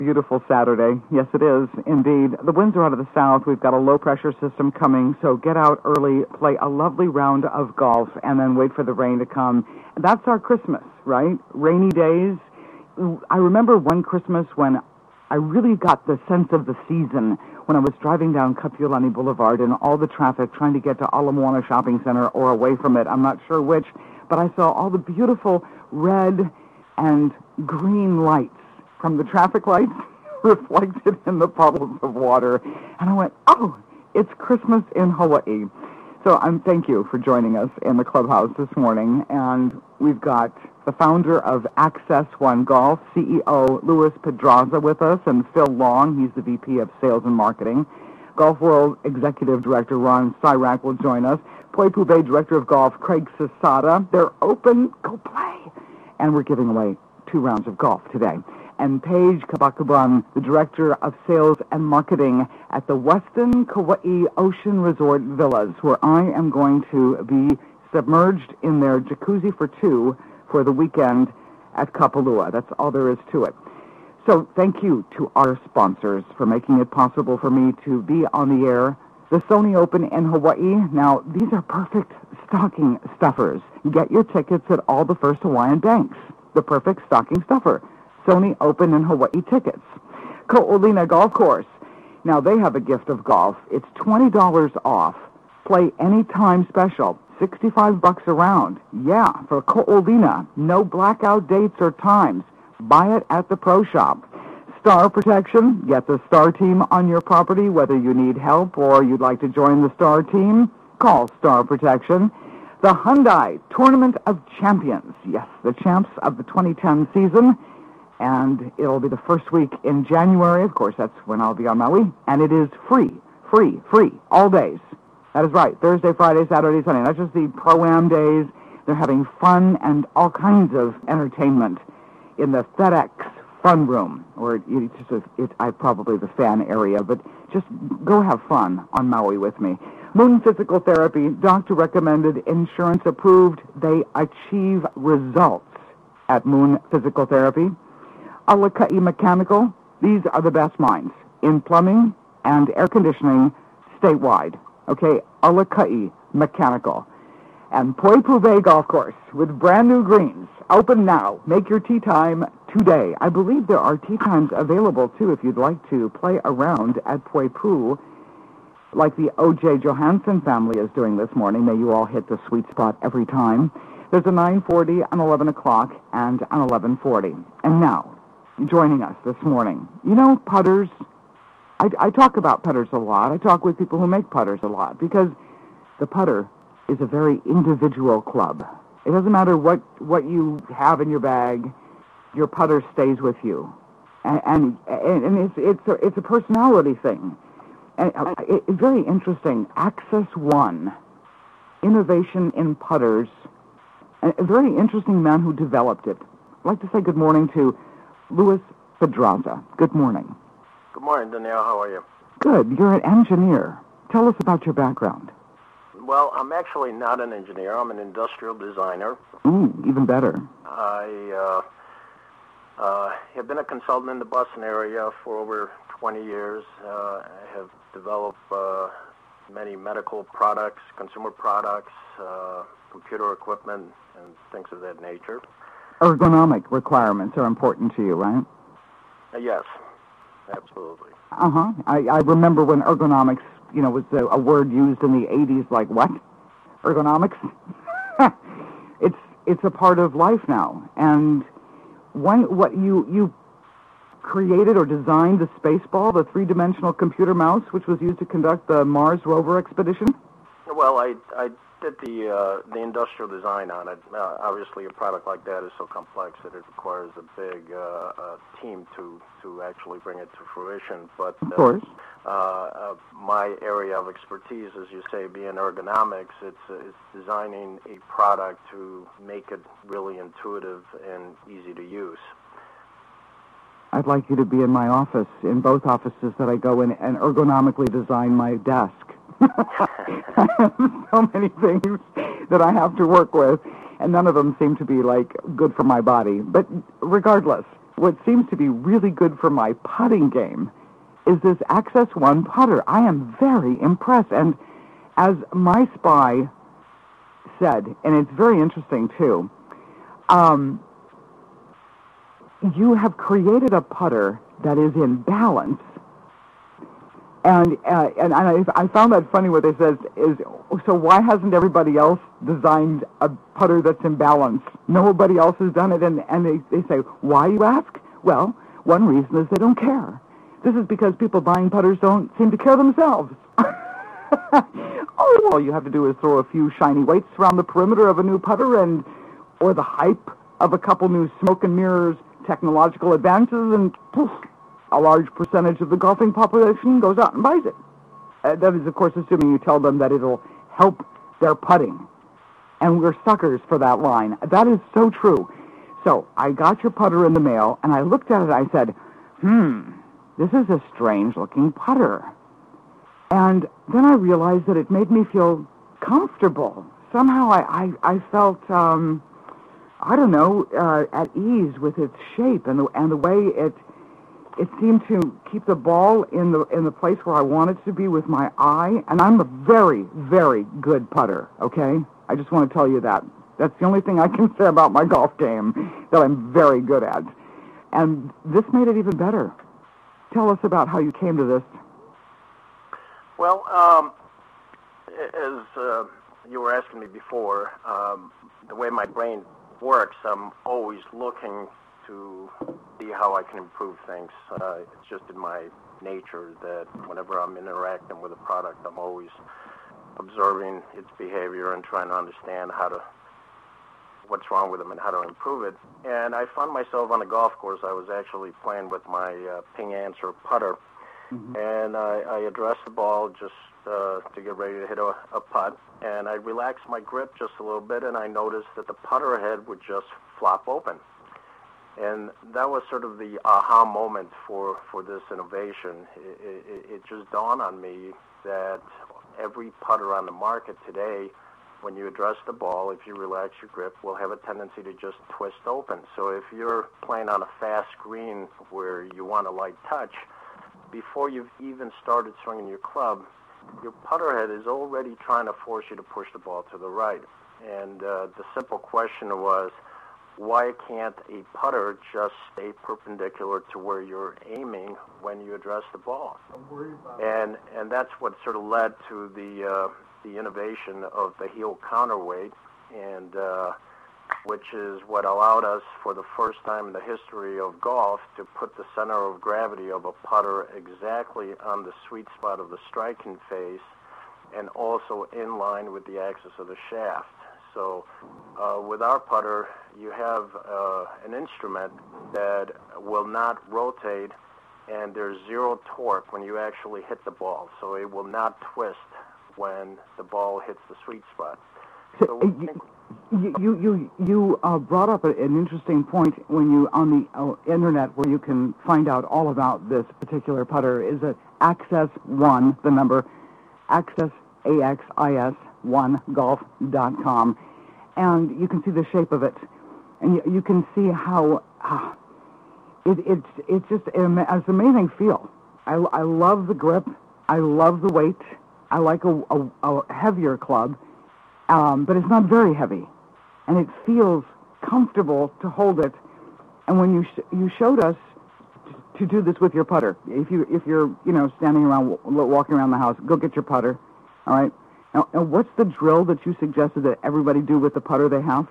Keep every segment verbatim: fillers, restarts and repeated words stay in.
Beautiful Saturday. Yes, it is, indeed. The winds are out of the south. We've got a low-pressure system coming, so get out early, play a lovely round of golf, and then wait for the rain to come. That's our Christmas, right? Rainy days. I remember one Christmas when I really got the sense of the season when I was driving down Kapiolani Boulevard and all the traffic trying to get to Ala Moana Shopping Center or away from it. I'm not sure which, but I saw all the beautiful red and green lights from the traffic lights reflected in the puddles of water. And I went, oh, it's Christmas in Hawaii. So um, thank you for joining us in the clubhouse this morning. And we've got the founder of Access One Golf, C E O Luis Pedraza with us, and Phil Long, he's the V P of Sales and Marketing. Golf World Executive Director Ron Syrak will join us. Poipu Bay Director of Golf, Craig Sasada. They're open. Go play. And we're giving away two rounds of golf today. And Paige Kabakuban, the Director of Sales and Marketing at the Westin Kauai Ocean Resort Villas, where I am going to be submerged in their jacuzzi for two for the weekend at Kapalua. That's all there is to it. So thank you to our sponsors for making it possible for me to be on the air. The Sony Open in Hawaii. Now, these are perfect stocking stuffers. Get your tickets at all the First Hawaiian banks. The perfect stocking stuffer. Sony Open in Hawaii tickets. Ko'olina Golf Course. Now, they have a gift of golf. It's twenty dollars off. Play anytime special. sixty-five bucks a round. Yeah, for Ko'olina. No blackout dates or times. Buy it at the pro shop. Star Protection. Get the Star Team on your property, whether you need help or you'd like to join the Star Team. Call Star Protection. The Hyundai Tournament of Champions. Yes, the champs of the twenty ten season. And it'll be the first week in January. Of course, that's when I'll be on Maui. And it is free, free, free, all days. That is right. Thursday, Friday, Saturday, Sunday. Not just the pro-am days. They're having fun and all kinds of entertainment in the FedEx Fun Room. Or it, it's just a, it, I probably the fan area, but just go have fun on Maui with me. Moon Physical Therapy, doctor-recommended, insurance-approved. They achieve results at Moon Physical Therapy. Alakai Mechanical, these are the best minds in plumbing and air conditioning statewide. Okay, Alakai Mechanical. And Poipu Bay Golf Course with brand new greens. Open now. Make your tee time today. I believe there are tee times available, too, if you'd like to play around at Poipu, like the O J Johansson family is doing this morning. May you all hit the sweet spot every time. There's a nine forty, an eleven o'clock, and an eleven forty. And now, joining us this morning, you know, putters. I, I talk about putters a lot. I talk with people who make putters a lot because the putter is a very individual club. It doesn't matter what, what you have in your bag, your putter stays with you. And, and, and it's, it's, a, it's a personality thing. And uh, it, it's very interesting. Access One, innovation in putters, a, a very interesting man who developed it. I'd like to say good morning to Luis Pedraza. Good morning. Good morning, Danielle. How are you? Good. You're an engineer. Tell us about your background. Well, I'm actually not an engineer. I'm an industrial designer. Ooh, even better. I uh, uh, have been a consultant in the Boston area for over twenty years. Uh, I have developed uh, many medical products, consumer products, uh, computer equipment, and things of that nature. Ergonomic requirements are important to you, right? Uh, yes, absolutely. Uh-huh. I, I remember when ergonomics, you know, was a, a word used in the eighties, like what? Ergonomics? it's it's a part of life now. And one, what you, you created or designed the Spaceball, the three-dimensional computer mouse, which was used to conduct the Mars rover expedition? Well, I, I did the uh, the industrial design on it. Uh, obviously, a product like that is so complex that it requires a big uh, uh, team to, to actually bring it to fruition. But uh, of course, uh, uh, my area of expertise, as you say, being ergonomics, it's uh, it's designing a product to make it really intuitive and easy to use. I'd like you to be in my office, in both offices that I go in, and ergonomically design my desk. I have so many things that I have to work with, and none of them seem to be, like, good for my body. But regardless, what seems to be really good for my putting game is this Access One putter. I am very impressed. And as my spy said, and it's very interesting too, um, you have created a putter that is in balance. And uh, and I, I found that funny what they says is, so why hasn't everybody else designed a putter that's in balance? Nobody else has done it. And, and they, they say, why, you ask? Well, one reason is they don't care. This is because people buying putters don't seem to care themselves. Oh, all you have to do is throw a few shiny weights around the perimeter of a new putter and, or the hype of a couple new smoke and mirrors technological advances, and poof, a large percentage of the golfing population goes out and buys it. Uh, that is, of course, assuming you tell them that it'll help their putting. And we're suckers for that line. That is so true. So I got your putter in the mail, and I looked at it, and I said, hmm, this is a strange-looking putter. And then I realized that it made me feel comfortable. Somehow I, I, I felt, um, I don't know, uh, at ease with its shape and the, and the way it it seemed to keep the ball in the in the place where I want it to be with my eye. And I'm a very, very good putter, okay? I just want to tell you that. That's the only thing I can say about my golf game that I'm very good at. And this made it even better. Tell us about how you came to this. Well, um, as uh, you were asking me before, um, the way my brain works, I'm always looking to see how I can improve things. Uh, it's just in my nature that whenever I'm interacting with a product, I'm always observing its behavior and trying to understand how to, what's wrong with them and how to improve it. And I found myself on a golf course. I was actually playing with my uh, Ping Answer putter. Mm-hmm. And I, I addressed the ball just uh, to get ready to hit a, a putt, and I relaxed my grip just a little bit, and I noticed that the putter head would just flop open. And that was sort of the aha moment for, for this innovation. It, it, it just dawned on me that every putter on the market today, when you address the ball, if you relax your grip, will have a tendency to just twist open. So if you're playing on a fast green where you want a light touch, before you've even started swinging your club, your putter head is already trying to force you to push the ball to the right. And uh, the simple question was, why can't a putter just stay perpendicular to where you're aiming when you address the ball? And and that's what sort of led to the uh, the innovation of the heel counterweight, and uh, which is what allowed us, for the first time in the history of golf, to put the center of gravity of a putter exactly on the sweet spot of the striking face and also in line with the axis of the shaft. So uh, with our putter, you have uh, an instrument that will not rotate, and there's zero torque when you actually hit the ball. So it will not twist when the ball hits the sweet spot. So we think You you you, you uh, brought up an interesting point when you on the uh, internet, where you can find out all about this particular putter, is at Access One, the number Access A X I S one golf dot com, and you can see the shape of it, and you, you can see how uh, it it's it's just an it's an amazing feel. I, I love the grip. I love the weight. I like a, a, a heavier club. Um, but it's not very heavy, and it feels comfortable to hold it. And when you sh- you showed us t- to do this with your putter, if you if you're you know standing around w- walking around the house, go get your putter. All right. Now, now, what's the drill that you suggested that everybody do with the putter they have?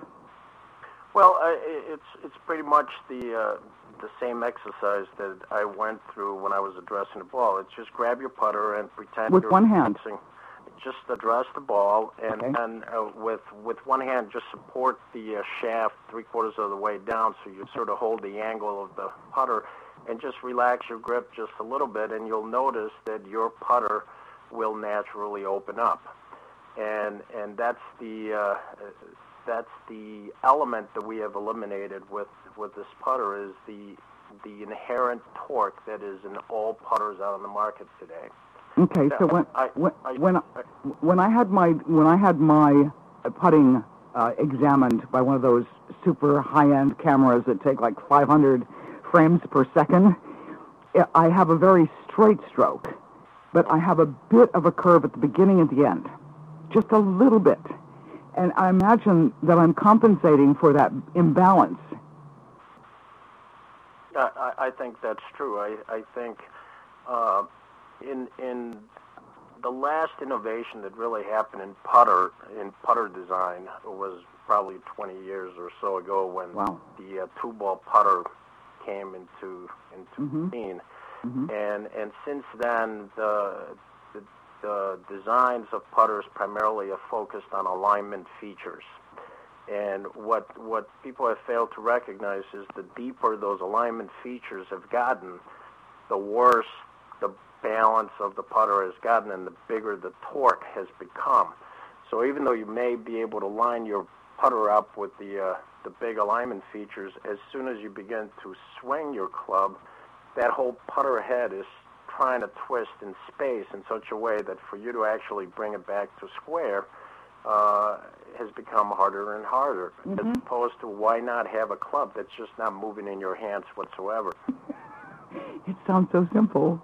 Well, uh, it's it's pretty much the uh, the same exercise that I went through when I was addressing the ball. It's just grab your putter and pretend with you're one hand. Pressing. Just address the ball, and, okay. and uh, with with one hand, just support the uh, shaft three quarters of the way down, so you sort of hold the angle of the putter, and just relax your grip just a little bit, and you'll notice that your putter will naturally open up, and and that's the uh, that's the element that we have eliminated with with this putter, is the the inherent torque that is in all putters out on the market today. Okay, so when I, when I, when, I, when I had my when I had my putting uh, examined by one of those super high-end cameras that take like five hundred frames per second. I have a very straight stroke, but I have a bit of a curve at the beginning and the end, just a little bit. And I imagine that I'm compensating for that imbalance. I, I think that's true. I, I think uh, in in the last innovation that really happened in putter in putter design was probably twenty years or so ago when wow. the uh, two-ball putter came into into mm-hmm. being, mm-hmm. and and since then the, the the designs of putters primarily are focused on alignment features. And what what people have failed to recognize is the deeper those alignment features have gotten, the worse the balance of the putter has gotten and the bigger the torque has become. So even though you may be able to line your putter up with the uh, the big alignment features, as soon as you begin to swing your club, that whole putter head is trying to twist in space in such a way that for you to actually bring it back to square uh, has become harder and harder, mm-hmm. as opposed to why not have a club that's just not moving in your hands whatsoever. It sounds so simple.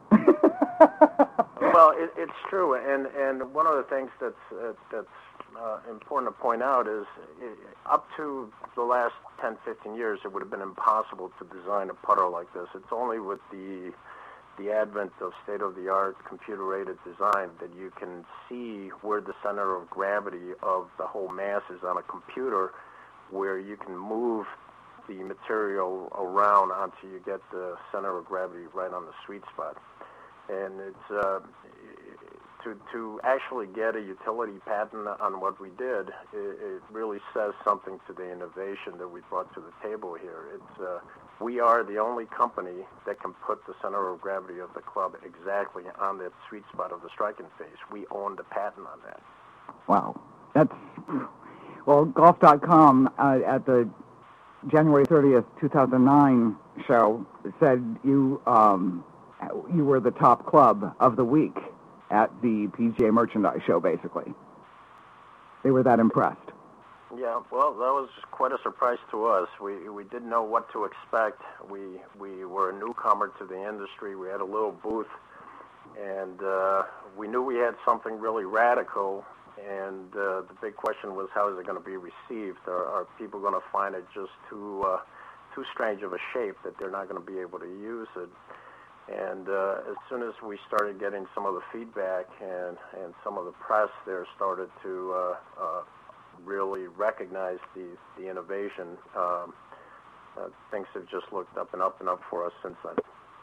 Well, it, it's true, and, and one of the things that's uh, that's uh, important to point out is it, up to the last ten, fifteen years, it would have been impossible to design a putter like this. It's only with the the advent of state-of-the-art computer-aided design that you can see where the center of gravity of the whole mass is on a computer, where you can move the material around until you get the center of gravity right on the sweet spot. And it's uh, to to actually get a utility patent on what we did, it, it really says something to the innovation that we brought to the table here. It's uh, we are the only company that can put the center of gravity of the club exactly on that sweet spot of the striking face. We own the patent on that. Wow, that's well. Golf dot com uh, at the January thirtieth, two thousand nine show said you um, you were the top club of the week at the P G A Merchandise Show, basically. They were that impressed. Yeah, well, that was quite a surprise to us. We we didn't know what to expect. We we were a newcomer to the industry. We had a little booth, and uh, we knew we had something really radical. And uh, the big question was, how is it going to be received? Are, are people going to find it just too uh, too strange of a shape that they're not going to be able to use it? And uh, as soon as we started getting some of the feedback and, and some of the press there started to uh, uh, really recognize the, the innovation, um, uh, things have just looked up and up and up for us since then.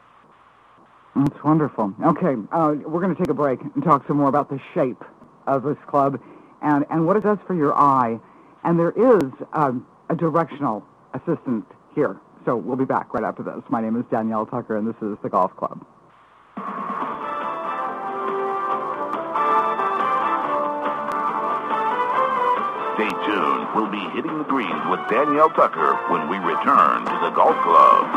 That's wonderful. Okay, uh, we're going to take a break and talk some more about the shape of this club and, and what it does for your eye. And there is um, a directional assistant here. So we'll be back right after this. My name is Danielle Tucker, and this is The Golf Club. Stay tuned. We'll be hitting the greens with Danielle Tucker when we return to The Golf Club.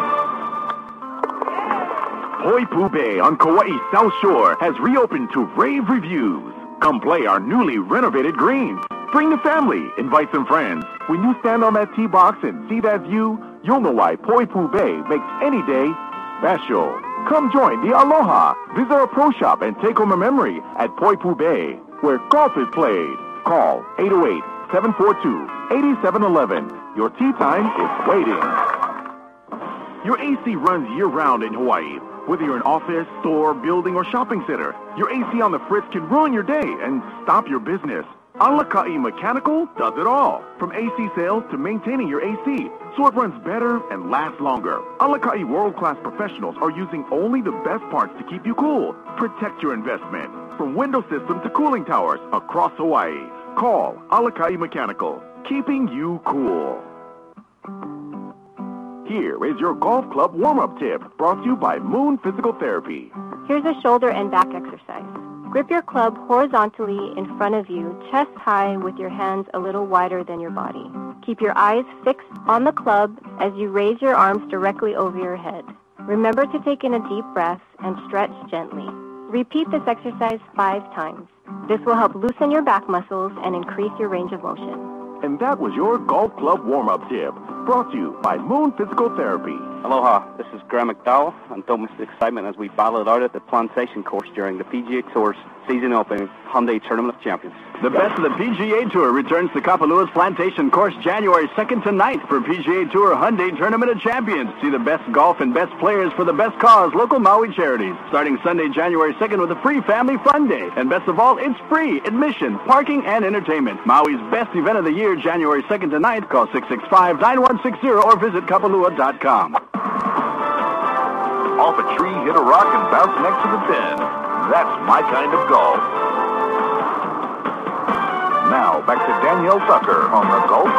Poipu Bay on Kauai's South Shore has reopened to rave reviews. Come play our newly renovated greens. Bring the family, invite some friends. When you stand on that tee box and see that view, you'll know why Poipu Bay makes any day special. Come join the Aloha. Visit our pro shop and take home a memory at Poipu Bay, where golf is played. Call eight oh eight, seven four two, eight seven one one. Your tee time is waiting. Your A C runs year-round in Hawaii. Whether you're an office, store, building, or shopping center, your A C on the fritz can ruin your day and stop your business. Alakai Mechanical does it all, from A C sales to maintaining your A C, so it runs better and lasts longer. Alakai world-class professionals are using only the best parts to keep you cool. Protect your investment, from window system to cooling towers across Hawaii. Call Alakai Mechanical, keeping you cool. Here is your golf club warm-up tip, brought to you by Moon Physical Therapy. Here's a shoulder and back exercise. Grip your club horizontally in front of you, chest high, with your hands a little wider than your body. Keep your eyes fixed on the club as you raise your arms directly over your head. Remember to take in a deep breath and stretch gently. Repeat this exercise five times. This will help loosen your back muscles and increase your range of motion. And that was your golf club warm-up tip, brought to you by Moon Physical Therapy. Aloha, this is Graham McDowell, and don't miss the excitement as we battle it out at the Plantation course during the P G A Tour's season opening Hyundai Tournament of Champions. The best of the P G A Tour returns to Kapalua's Plantation course January second to ninth for P G A Tour Hyundai Tournament of Champions. See the best golf and best players for the best cause, local Maui charities. Starting Sunday, January second with a free family fun day. And best of all, it's free admission, parking, and entertainment. Maui's best event of the year, January second to ninth. Call six six five, nine one six zero or visit kapalua dot com. Off a tree, hit a rock, and bounce next to the pin. That's my kind of golf. Now, back to Danielle Tucker on the Golf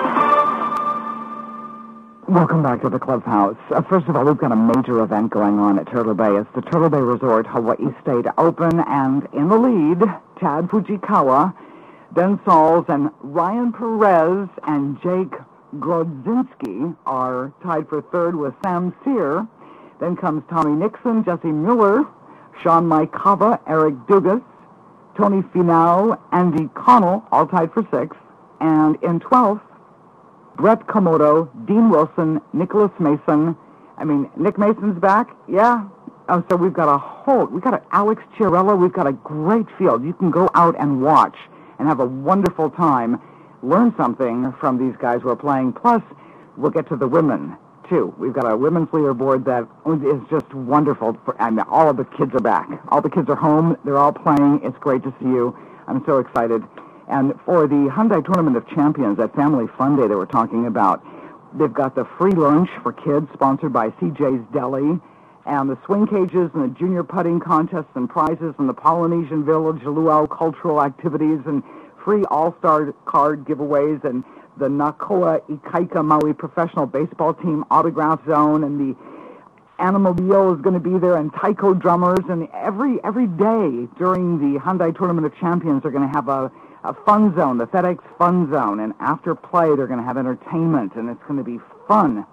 Club. Welcome back to the clubhouse. Uh, first of all, we've got a major event going on at Turtle Bay. It's the Turtle Bay Resort Hawaii State Open, and in the lead, Chad Fujikawa, Ben Sauls, and Ryan Perez and Jake Grodzinski are tied for third with Sam Sear. Then comes Tommy Nixon, Jesse Miller, Sean Maikawa, Eric Dugas, Tony Finau, Andy Connell, all tied for sixth. And in twelfth, Brett Komodo, Dean Wilson, Nicholas Mason. I mean, Nick Mason's back, yeah. Oh, so we've got a whole, we've got an Alex Chiarella, we've got a great field. You can go out and watch and have a wonderful time, learn something from these guys who are playing. Plus, we'll get to the women, too. We've got a women's leaderboard that is just wonderful. For, I mean, all of the kids are back. All the kids are home. They're all playing. It's great to see you. I'm so excited. And for the Hyundai Tournament of Champions, that Family Fun Day that we're talking about, they've got the free lunch for kids sponsored by C J's Deli, and the swing cages and the junior putting contests and prizes and the Polynesian Village Luau cultural activities and free all-star card giveaways and the Nakoa Ikaika Maui professional baseball team autograph zone, and the Animobile is going to be there, and taiko drummers, and every every day during the Hyundai Tournament of Champions they're going to have a, a fun zone, the FedEx Fun Zone, and after play they're going to have entertainment, and it's going to be fun.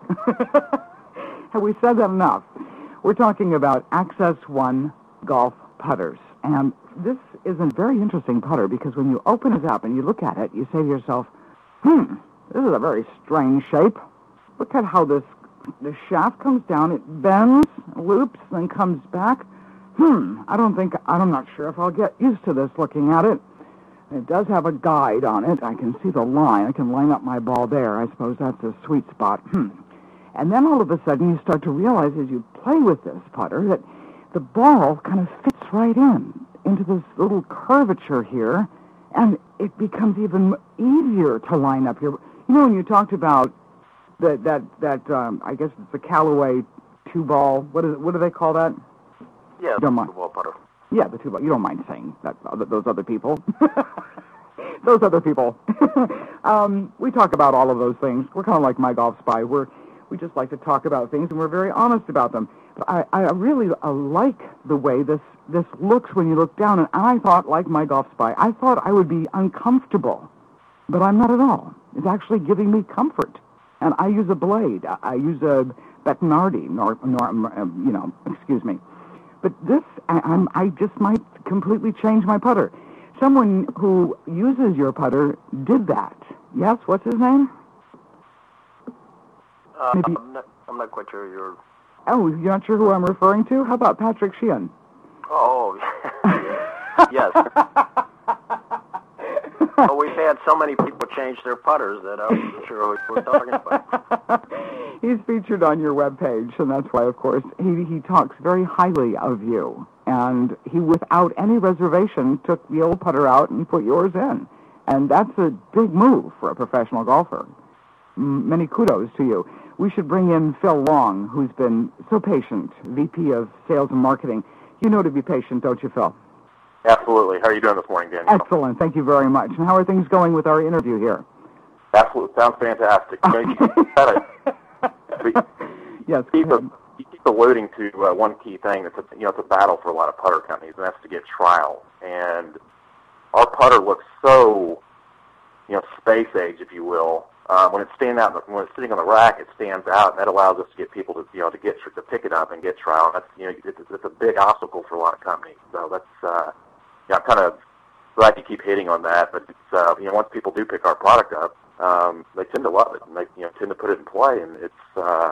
Have we said that enough? We're talking about Access One golf putters, and this is a very interesting putter because when you open it up and you look at it, you say to yourself, Hmm, this is a very strange shape. Look at how this the shaft comes down, it bends, loops, then comes back. Hmm, I don't think, I'm not sure if I'll get used to this looking at it. It does have a guide on it. I can see the line. I can line up my ball there. I suppose that's a sweet spot. Hmm. And then all of a sudden you start to realize as you play with this putter that the ball kind of fits right in, into this little curvature here. And it becomes even easier to line up your... You know, when you talked about that, that, that um, I guess it's the Callaway two-ball, what is it, what do they call that? Yeah, the two-ball putter. Yeah, the two-ball. You don't mind saying that, those other people. Those other people. um, we talk about all of those things. We're kind of like My Golf Spy. We're, we just like to talk about things, and we're very honest about them. But I, I really uh, like the way this this looks when you look down, and I thought, like My Golf Spy, I thought I would be uncomfortable, but I'm not at all. It's actually giving me comfort, and I use a blade. I, I use a Bettinardi, nor, nor, you know, excuse me. But this, I, I'm, I just might completely change my putter. Someone who uses your putter did that. Yes, what's his name? Uh, Maybe... I'm, not, I'm not quite sure you're... Oh, you're not sure who I'm referring to? How about Patrick Sheehan? Oh, yes. Well, we've had so many people change their putters that I wasn't sure who we're talking about. He's featured on your webpage, and that's why, of course, he, he talks very highly of you. And he, without any reservation, took the old putter out and put yours in. And that's a big move for a professional golfer. M- many kudos to you. We should bring in Phil Long, who's been so patient, V P of Sales and Marketing. You know to be patient, don't you, Phil? Absolutely. How are you doing this morning, Daniel? Excellent. Thank you very much. And how are things going with our interview here? Absolutely. Sounds fantastic. You know, you gotta, yes. You keep, a, you keep alluding to uh, one key thing. That's a, you know, it's a battle for a lot of putter companies, and that's to get trial. And our putter looks so, you know, space age, if you will. Uh, when it's standing out, when it's sitting on the rack, it stands out, and that allows us to get people to, you know, to get to pick it up and get trial. And that's, you know, it's, it's a big obstacle for a lot of companies. So that's, uh, yeah, I'm kind of glad you keep hitting on that. But it's, uh, you know, once people do pick our product up, um, they tend to love it, and they, you know, tend to put it in play. And it's, uh,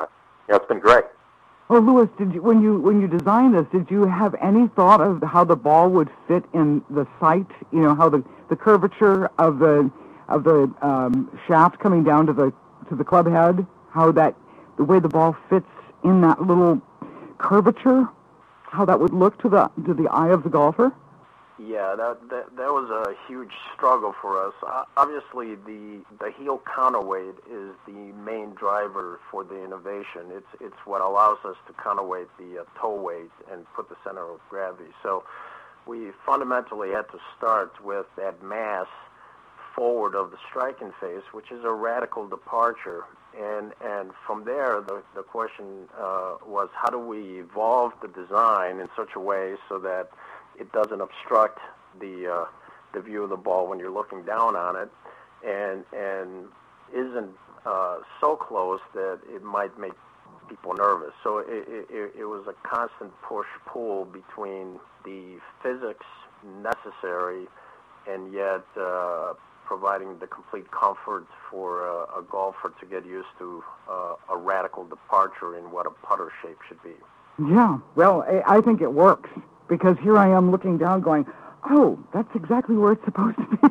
you know, it's been great. Oh, Louis, did you, when you when you designed this, did you have any thought of how the ball would fit in the sight? You know, how the, the curvature of the of the um, shaft coming down to the to the club head, how that the way the ball fits in that little curvature, how that would look to the to the eye of the golfer? Yeah, that, that that was a huge struggle for us. Uh, obviously, the the heel counterweight is the main driver for the innovation. It's it's what allows us to counterweight the uh, toe weight and put the center of gravity. So we fundamentally had to start with that mass forward of the striking face, which is a radical departure. And and from there, the the question uh, was, how do we evolve the design in such a way so that it doesn't obstruct the uh, the view of the ball when you're looking down on it, and and isn't uh, so close that it might make people nervous. So it, it, it was a constant push-pull between the physics necessary and yet uh, providing the complete comfort for a, a golfer to get used to uh, a radical departure in what a putter shape should be. Yeah, well, I, I think it works. Because here I am looking down going, oh, that's exactly where it's supposed to be.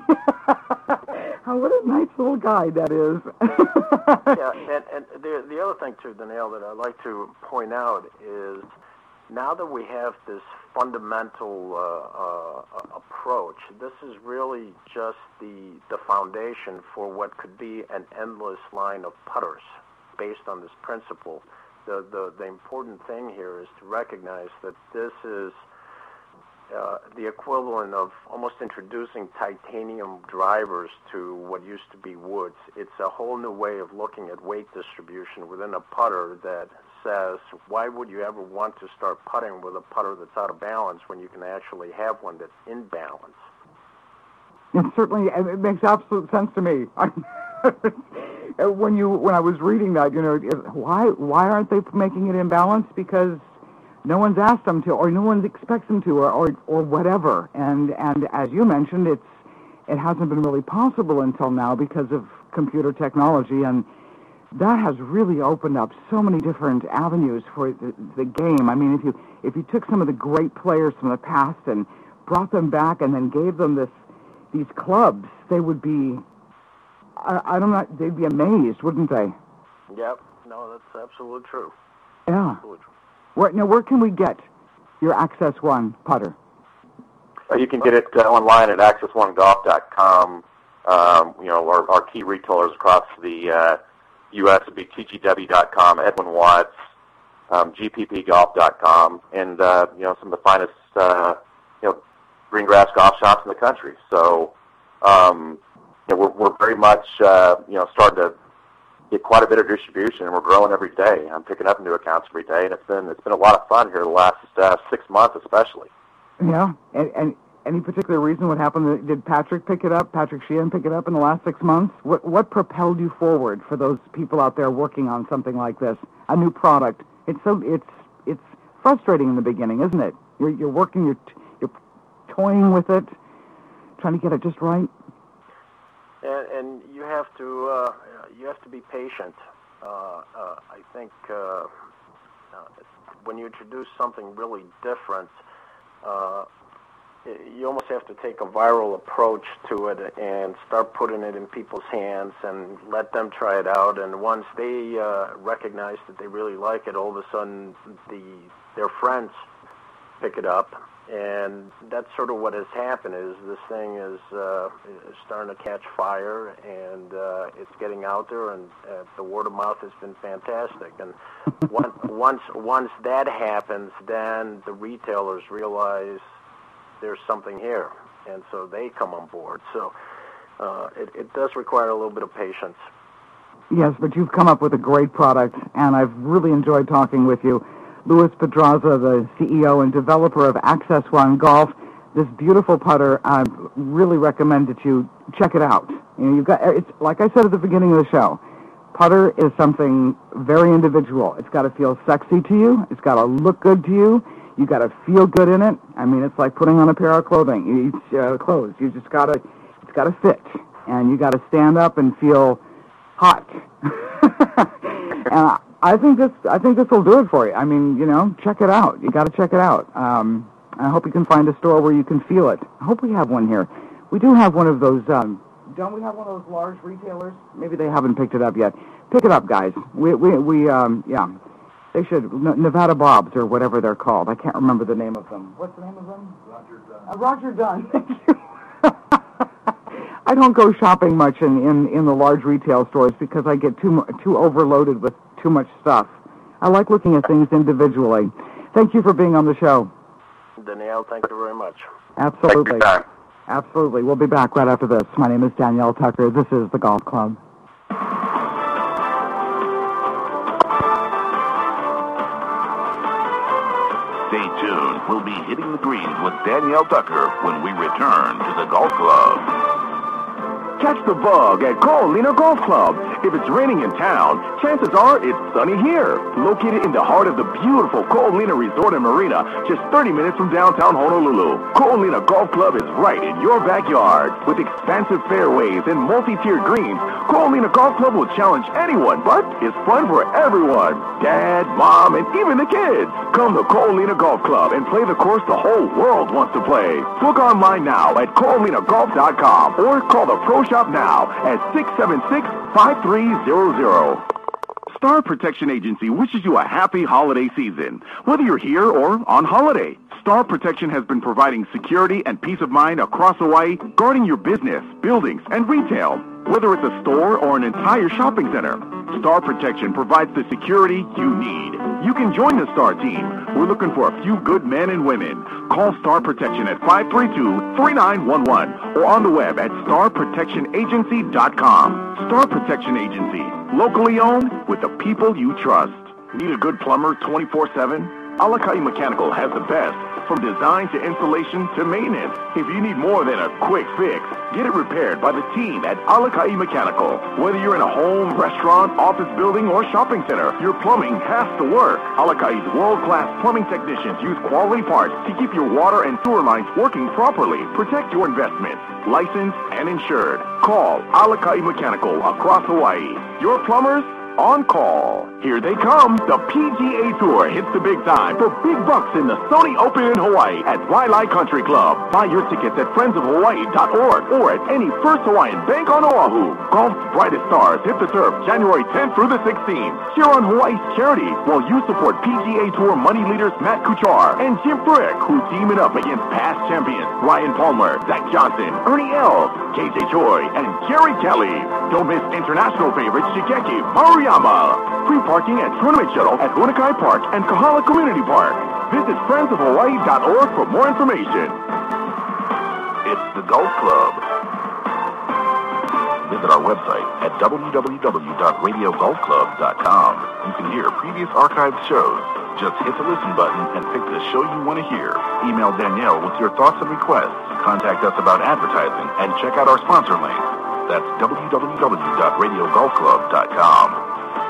Oh, what a nice little guy that is. Yeah, and, and the, the other thing, too, Danielle, that I'd like to point out is now that we have this fundamental uh, uh, approach, this is really just the, the foundation for what could be an endless line of putters based on this principle. The, the, the important thing here is to recognize that this is Uh, the equivalent of almost introducing titanium drivers to what used to be woods. It's a whole new way of looking at weight distribution within a putter that says, why would you ever want to start putting with a putter that's out of balance when you can actually have one that's in balance? It certainly it makes absolute sense to me. when you when I was reading that, you know, why why aren't they making it in balance? Because no one's asked them to, or no one expects them to, or, or or whatever. And and as you mentioned, it's it hasn't been really possible until now because of computer technology, and that has really opened up so many different avenues for the, the game. I mean, if you if you took some of the great players from the past and brought them back, and then gave them this these clubs, they would be I, I don't know, they'd be amazed, wouldn't they? Yep. No, that's absolutely true. Yeah. Absolutely true. Where, now, where can we get your Access One putter? Uh, you can get it uh, online at access one golf dot com. Um, you know, our, our key retailers across the uh, U S would be T G W dot com, Edwin Watts, um, G P P golf dot com, and uh, you know, some of the finest uh, you know green grass golf shops in the country. So, um, you know, we're, we're very much uh, you know starting to get quite a bit of distribution, and we're growing every day. I'm picking up new accounts every day, and it's been it's been a lot of fun here the last uh, six months, especially. Yeah, and, and any particular reason what happened? Did Patrick pick it up? Patrick Sheehan pick it up in the last six months? What what propelled you forward for those people out there working on something like this, a new product? It's so it's it's frustrating in the beginning, isn't it? You're you're working, you're you're toying with it, trying to get it just right. And, and you have to uh, you have to be patient. Uh, uh, I think uh, uh, when you introduce something really different, uh, you almost have to take a viral approach to it and start putting it in people's hands and let them try it out. And once they uh, recognize that they really like it, all of a sudden the their friends pick it up. And that's sort of what has happened. Is this thing is, uh, is starting to catch fire, and uh, it's getting out there, and uh, the word of mouth has been fantastic. And once once once that happens, then the retailers realize there's something here, and so they come on board. So uh, it, it does require a little bit of patience. Yes, but you've come up with a great product, and I've really enjoyed talking with you. Louis Pedraza, the C E O and developer of Access One Golf. This beautiful putter, I really recommend that you check it out. You know, you've got, it's like I said at the beginning of the show, putter is something very individual. It's got to feel sexy to you. It's got to look good to you. You got to feel good in it. I mean, it's like putting on a pair of clothing, you, uh, clothes. You just got to, it's got to fit, and you got to stand up and feel hot. and I think this. I think this will do it for you. I mean, you know, check it out. You got to check it out. Um, I hope you can find a store where you can feel it. I hope we have one here. We do have one of those. Um, don't we have one of those large retailers? Maybe they haven't picked it up yet. Pick it up, guys. We we we um yeah. They should. N- Nevada Bob's or whatever they're called. I can't remember the name of them. What's the name of them? Roger Dunn. Uh, Roger Dunn. Thank you. I don't go shopping much in, in, in the large retail stores because I get too too overloaded with too much stuff. I like looking at things individually. Thank you for being on the show. Danielle, thank you very much. Absolutely. Thank you, Absolutely. We'll be back right after this. My name is Danielle Tucker. This is the Golf Club. Stay tuned. We'll be hitting the greens with Danielle Tucker when we return to the Golf Club. Catch the bug at Carolina Golf Club. If it's raining in town, chances are it's sunny here. Located in the heart of the beautiful Carolina Resort and Marina, just thirty minutes from downtown Honolulu, Carolina Golf Club is right in your backyard. With expansive fairways and multi-tiered greens, Carolina Golf Club will challenge anyone, but it's fun for everyone. Dad, mom, and even the kids. Come to Carolina Golf Club and play the course the whole world wants to play. Book online now at carolina golf dot com or call the Pro Shop now at six seven six, five three zero zero. Star Protection Agency wishes you a happy holiday season. Whether you're here or on holiday, Star Protection has been providing security and peace of mind across Hawaii, guarding your business, buildings, and retail. Whether it's a store or an entire shopping center, Star Protection provides the security you need. You can join the Star team. We're looking for a few good men and women. Call Star Protection at five three two, three nine one one or on the web at star protection agency dot com. Star Protection Agency, locally owned with the people you trust. Need a good plumber twenty-four seven? Alakai Mechanical has the best, from design to installation to maintenance. If you need more than a quick fix, get it repaired by the team at Alakai Mechanical. Whether you're in a home, restaurant, office building, or shopping center, your plumbing has to work. Alakai's world-class plumbing technicians use quality parts to keep your water and sewer lines working properly. Protect your investments, licensed and insured. Call Alakai Mechanical across Hawaii. Your plumbers on call. Here they come. The P G A Tour hits the big time for big bucks in the Sony Open in Hawaii at Wailai Country Club. Buy your tickets at friends of hawaii dot org or at any First Hawaiian Bank on Oahu. Golf's brightest stars hit the turf January tenth through the sixteenth. Cheer on Hawaii's charities while you support P G A Tour money leaders Matt Kuchar and Jim Frick, who team it up against past champions Ryan Palmer, Zach Johnson, Ernie Els, K J Choi, and Jerry Kelly. Don't miss international favorites Shigeki Maruyama. Free parking at Tournament Shuttle at Huanakai Park and Kahala Community Park. Visit friends of hawaii dot org for more information. It's the Golf Club. Visit our website at w w w dot radio golf club dot com. You can hear previous archived shows. Just hit the listen button and pick the show you want to hear. Email Danielle with your thoughts and requests. Contact us about advertising and check out our sponsor link. That's w w w dot radio golf club dot com.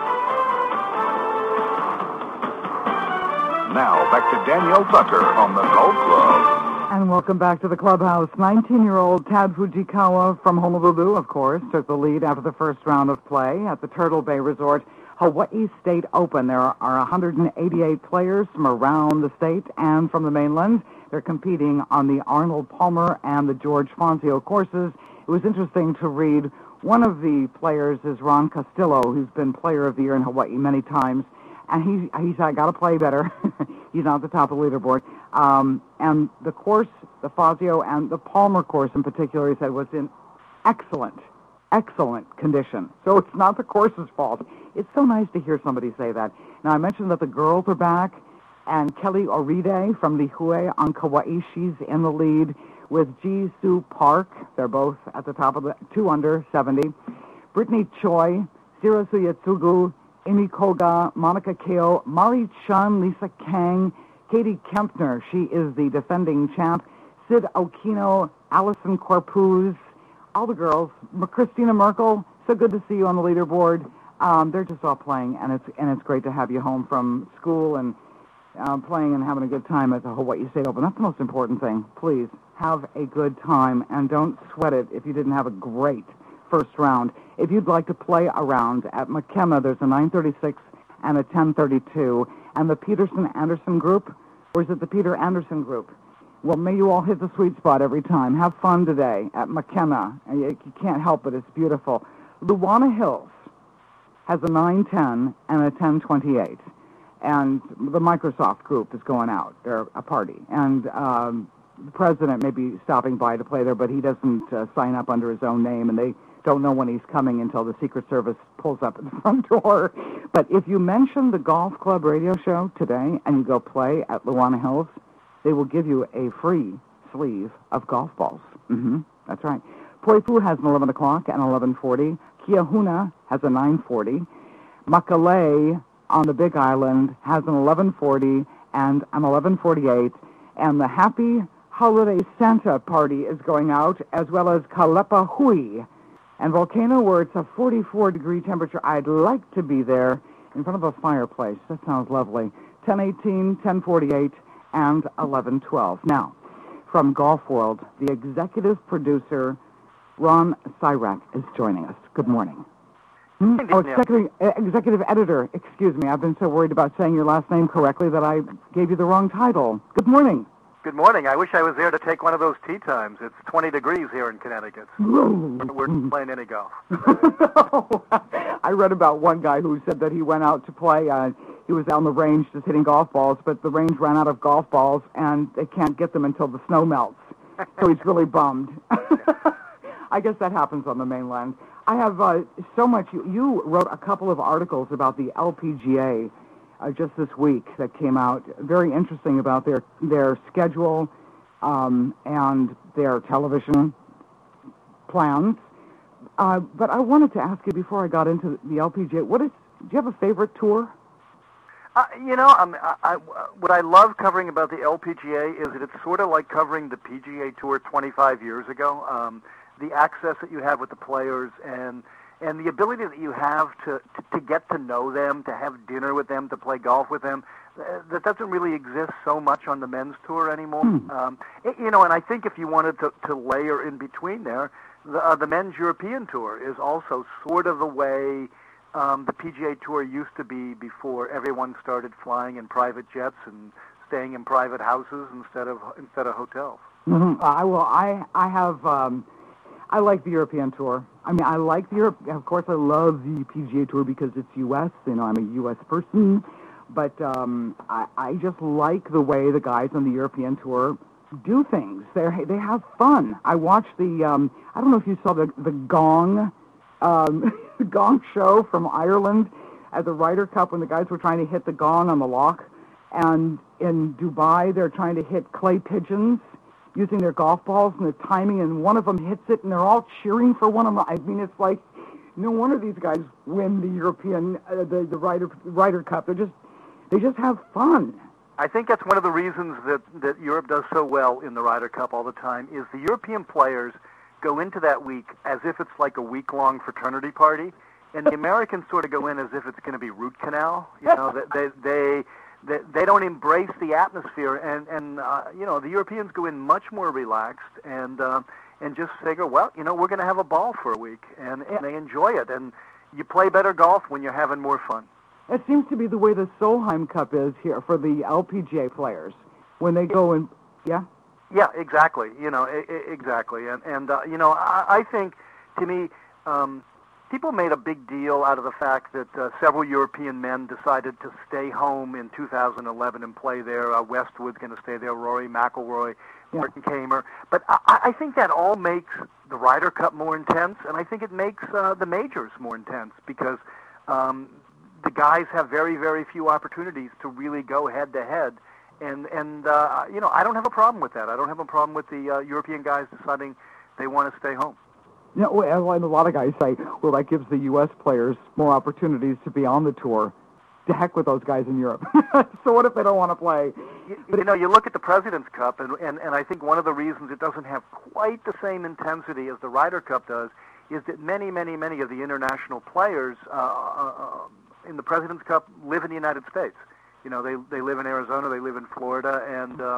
Now, back to Danielle Tucker on the Golf Club. And welcome back to the clubhouse. nineteen-year-old Tad Fujikawa from Honolulu, of course, took the lead after the first round of play at the Turtle Bay Resort Hawaii State Open. There are one hundred eighty-eight players from around the state and from the mainland. They're competing on the Arnold Palmer and the George Fonzio courses. It was interesting to read. One of the players is Ron Castillo, who's been Player of the Year in Hawaii many times. And he, he said, I got to play better. He's not at the top of the leaderboard. Um, and the course, the Fazio and the Palmer course in particular, he said, was in excellent, excellent condition. So it's not the course's fault. It's so nice to hear somebody say that. Now, I mentioned that the girls are back, and Kelly Oride from Lihue on Kauai, she's in the lead with Ji Soo Park. They're both at the top of the, two under, seventy. Brittany Choi, Shirasu Yatsugu, Amy Koga, Monica Keo, Mari Chun, Lisa Kang, Katie Kempner, she is the defending champ, Sid Okino, Allison Corpuz, all the girls, Christina Merkel, so good to see you on the leaderboard. Um, they're just all playing, and it's and it's great to have you home from school and uh, playing and having a good time at the Hawaii State Open. That's the most important thing. Please, have a good time, and don't sweat it if you didn't have a great first round. If you'd like to play around at Makema, there's a nine thirty-six and at ten thirty-two. And the Peterson-Anderson group, or is it the Peter Anderson group? Well, may you all hit the sweet spot every time. Have fun today at McKenna. You can't help it. It's beautiful. Luana Hills has a nine ten and a ten twenty-eight. And the Microsoft group is going out. They're a party. And um, the president may be stopping by to play there, but he doesn't uh, sign up under his own name, and they don't know when he's coming until the Secret Service pulls up at the front door. But if you mention the Golf Club radio show today and you go play at Luana Hills, they will give you a free sleeve of golf balls. Mm-hmm. That's right. Poipu has an eleven o'clock and eleven forty. Kiahuna has a nine forty. Makalei on the Big Island has an eleven forty and an eleven forty-eight. And the Happy Holiday Santa party is going out, as well as Kalepa Hui and Volcano, where it's a forty-four degree temperature. I'd like to be there in front of a fireplace. That sounds lovely. ten eighteen, ten forty-eight, and eleven twelve. Now, from Golf World, the executive producer, Ron Cyrack, is joining us. Good morning. Hmm? Oh, executive, uh, executive editor, excuse me. I've been so worried about saying your last name correctly that I gave you the wrong title. Good morning. Good morning. I wish I was there to take one of those tee times. It's twenty degrees here in Connecticut. We're not playing any golf. I read about one guy who said that he went out to play. Uh, he was on the range just hitting golf balls, but the range ran out of golf balls, and they can't get them until the snow melts. So he's really bummed. I guess that happens on the mainland. I have uh, so much. You, you wrote a couple of articles about the L P G A uh, just this week that came out. Very interesting about their their schedule um, and their television plans. Uh, but I wanted to ask you before I got into the L P G A. What is? Do you have a favorite tour? Uh, you know, um, I, I, what I love covering about the L P G A is that it's sort of like covering the P G A Tour twenty-five years ago. Um, the access that you have with the players and and the ability that you have to, to, to get to know them, to have dinner with them, to play golf with them, uh, that doesn't really exist so much on the men's tour anymore. Hmm. Um, it, you know, and I think if you wanted to, to layer in between there, the, uh, the men's European tour is also sort of the way um, the P G A Tour used to be before everyone started flying in private jets and staying in private houses instead of instead of hotels. Mm-hmm. I will. I I have. Um, I like the European Tour. I mean, I like the Europe. Of course, I love the P G A Tour because it's U S. You know, I'm a U S person. But um, I, I just like the way the guys on the European Tour do things. They they have fun. I watched the. Um, I don't know if you saw the the Gong, um, the Gong show from Ireland at the Ryder Cup when the guys were trying to hit the gong on the loch, and in Dubai they're trying to hit clay pigeons using their golf balls and the timing, and one of them hits it, and they're all cheering for one of them. I mean, it's like, no wonder these guys win the European, uh, the the Ryder Ryder Cup. They're just, they just have fun. I think that's one of the reasons that that Europe does so well in the Ryder Cup all the time. Is the European players go into that week as if it's like a week-long fraternity party, and the Americans sort of go in as if it's going to be root canal. You know, that they they. They, they don't embrace the atmosphere, and, and uh, you know, the Europeans go in much more relaxed and uh, and just figure, well, you know, we're going to have a ball for a week, and, and they enjoy it, and you play better golf when you're having more fun. It seems to be the way the Solheim Cup is here for the L P G A players when they go and, yeah? Yeah, exactly, you know, I- I- exactly, and, and uh, you know, I, I think, to me, um, people made a big deal out of the fact that uh, several European men decided to stay home in two thousand eleven and play there. Uh, Westwood's going to stay there, Rory McIlroy, yeah. Martin Kamer. But I, I think that all makes the Ryder Cup more intense, and I think it makes uh, the majors more intense because um, the guys have very, very few opportunities to really go head-to-head. And, and uh, you know, I don't have a problem with that. I don't have a problem with the uh, European guys deciding they want to stay home. You know, and a lot of guys say, well, that gives the U S players more opportunities to be on the tour. To heck with those guys in Europe. So what if they don't want to play? You, you know, you look at the President's Cup, and, and, and I think one of the reasons it doesn't have quite the same intensity as the Ryder Cup does is that many, many, many of the international players uh, uh, in the President's Cup live in the United States. You know, they they live in Arizona, they live in Florida, and um,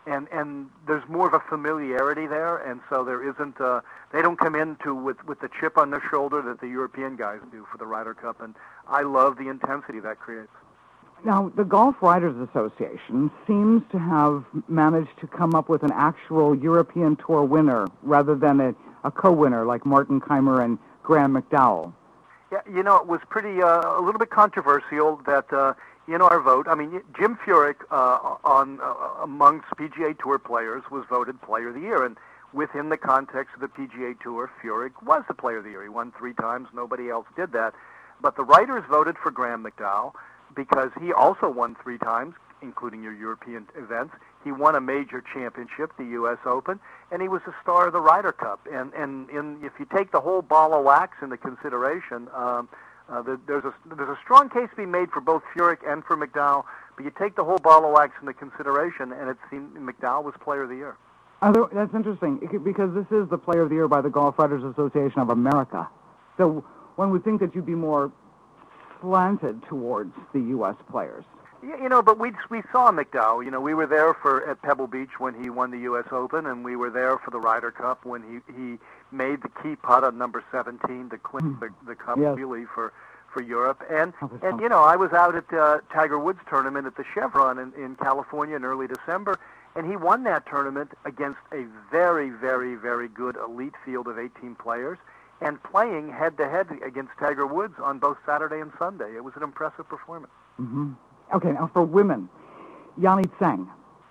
and and there's more of a familiarity there, and so there isn't. Uh, they don't come into with with the chip on their shoulder that the European guys do for the Ryder Cup, and I love the intensity that creates. Now, the Golf Writers Association seems to have managed to come up with an actual European Tour winner rather than a, a co-winner like Martin Kaymer and Graham McDowell. Yeah, you know, it was pretty uh, a little bit controversial that uh, in our vote. I mean, Jim Furyk uh, on uh, amongst P G A Tour players was voted Player of the Year, and within the context of the P G A Tour, Furyk was the Player of the Year. He won three times. Nobody else did that. But the writers voted for Graham McDowell because he also won three times, including your European events. He won a major championship, the U S Open, and he was the star of the Ryder Cup. And and in, if you take the whole ball of wax into consideration, um, uh, the, there's a there's a strong case to be made for both Furyk and for McDowell. But you take the whole ball of wax into consideration, and it seemed McDowell was Player of the Year. Although, that's interesting because this is the Player of the Year by the Golf Writers Association of America. So one would think that you'd be more slanted towards the U S players. Yeah, you know, but we we saw McDowell. You know, we were there for at Pebble Beach when he won the U S Open, and we were there for the Ryder Cup when he, he made the key putt on number seventeen to clinch the, the Cup Yes. really for, for Europe. And That was and fun. you know, I was out at uh, Tiger Woods' tournament at the Chevron in, in California in early December, and he won that tournament against a very, very, very good elite field of eighteen players, and playing head-to-head against Tiger Woods on both Saturday and Sunday. It was an impressive performance. Mm-hmm. Okay, now for women, Yani Tseng.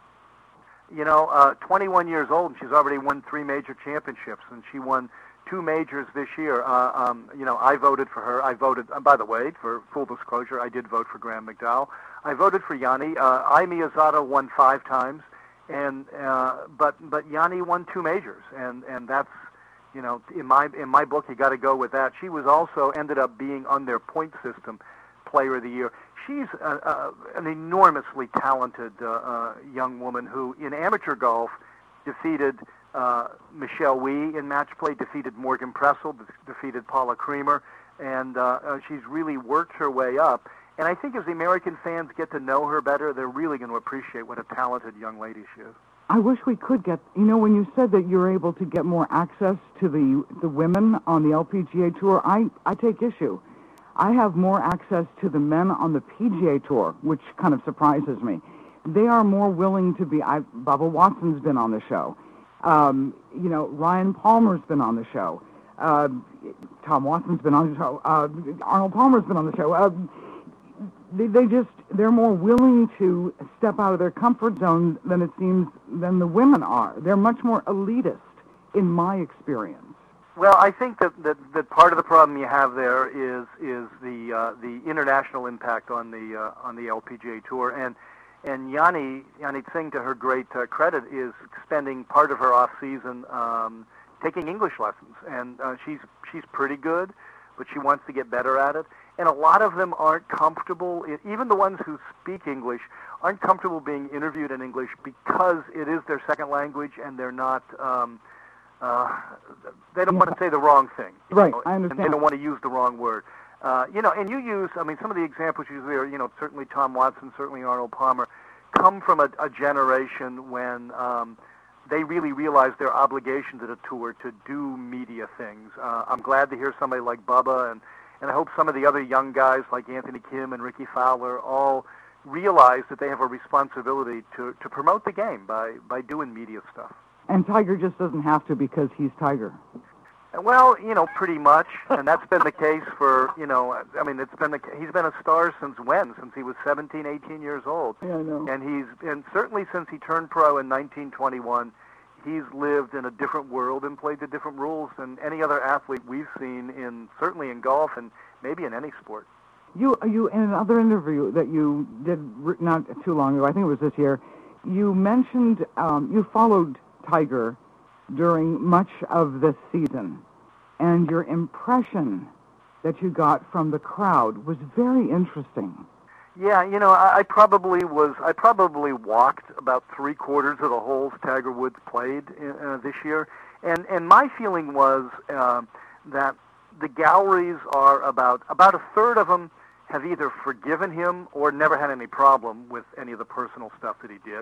You know, uh, twenty-one years old, and she's already won three major championships, and she won two majors this year. Uh, um, you know, I voted for her. I voted, uh, by the way, for full disclosure, I did vote for Graham McDowell. I voted for Yani. Uh, Ai Miyazata won five times, and uh, but but Yani won two majors, and and that's, you know, in my in my book, you got to go with that. She was also ended up being on their point system Player of the Year. She's a, a, an enormously talented uh, uh, young woman who, in amateur golf, defeated uh, Michelle Wie in match play, defeated Morgan Pressel, de- defeated Paula Creamer, and uh, uh, she's really worked her way up. And I think as the American fans get to know her better, they're really going to appreciate what a talented young lady she is. I wish we could get, you know, when you said that you're able to get more access to the the women on the L P G A Tour, I, I take issue. I have more access to the men on the P G A Tour, which kind of surprises me. They are more willing to be, I, Bubba Watson's been on the show. Um, you know, Ryan Palmer's been on the show. Uh, Tom Watson's been on the show. Uh, Arnold Palmer's been on the show. Uh, they, they just, they're more willing to step out of their comfort zone than it seems than the women are. They're much more elitist, in my experience. Well, I think that, that, that part of the problem you have there is is the uh, the international impact on the uh, on the L P G A Tour, and and Yani Yani Tseng, to her great uh, credit, is spending part of her off season um, taking English lessons, and uh, she's she's pretty good, but she wants to get better at it. And a lot of them aren't comfortable, even the ones who speak English aren't comfortable being interviewed in English because it is their second language, and they're not. Um, Uh, they don't Yeah. want to say the wrong thing. you Right, know, I And understand. they don't want to use the wrong word. Uh, you know, and you use, I mean, some of the examples you use there, you know, certainly Tom Watson, certainly Arnold Palmer, come from a, a generation when um, they really realized their obligation to the tour to do media things. Uh, I'm glad to hear somebody like Bubba, and, and I hope some of the other young guys like Anthony Kim and Ricky Fowler all realize that they have a responsibility to, to promote the game by, by doing media stuff. And Tiger just doesn't have to because he's Tiger. Well, you know, pretty much, and that's been the case for, you know, I mean, it's been the, he's been a star since when? Since he was seventeen, eighteen years old. Yeah, I know. And he's, and certainly since he turned pro in nineteen twenty-one, he's lived in a different world and played the different rules than any other athlete we've seen in, certainly in golf and maybe in any sport. You, you in another interview that you did not too long ago, I think it was this year, you mentioned um, you followed Tiger during much of this season, and your impression that you got from the crowd was very interesting. Yeah, you know, I, I probably was. I probably walked about three quarters of the holes Tiger Woods played in, uh, this year, and and my feeling was uh, that the galleries are about about a third of them have either forgiven him or never had any problem with any of the personal stuff that he did.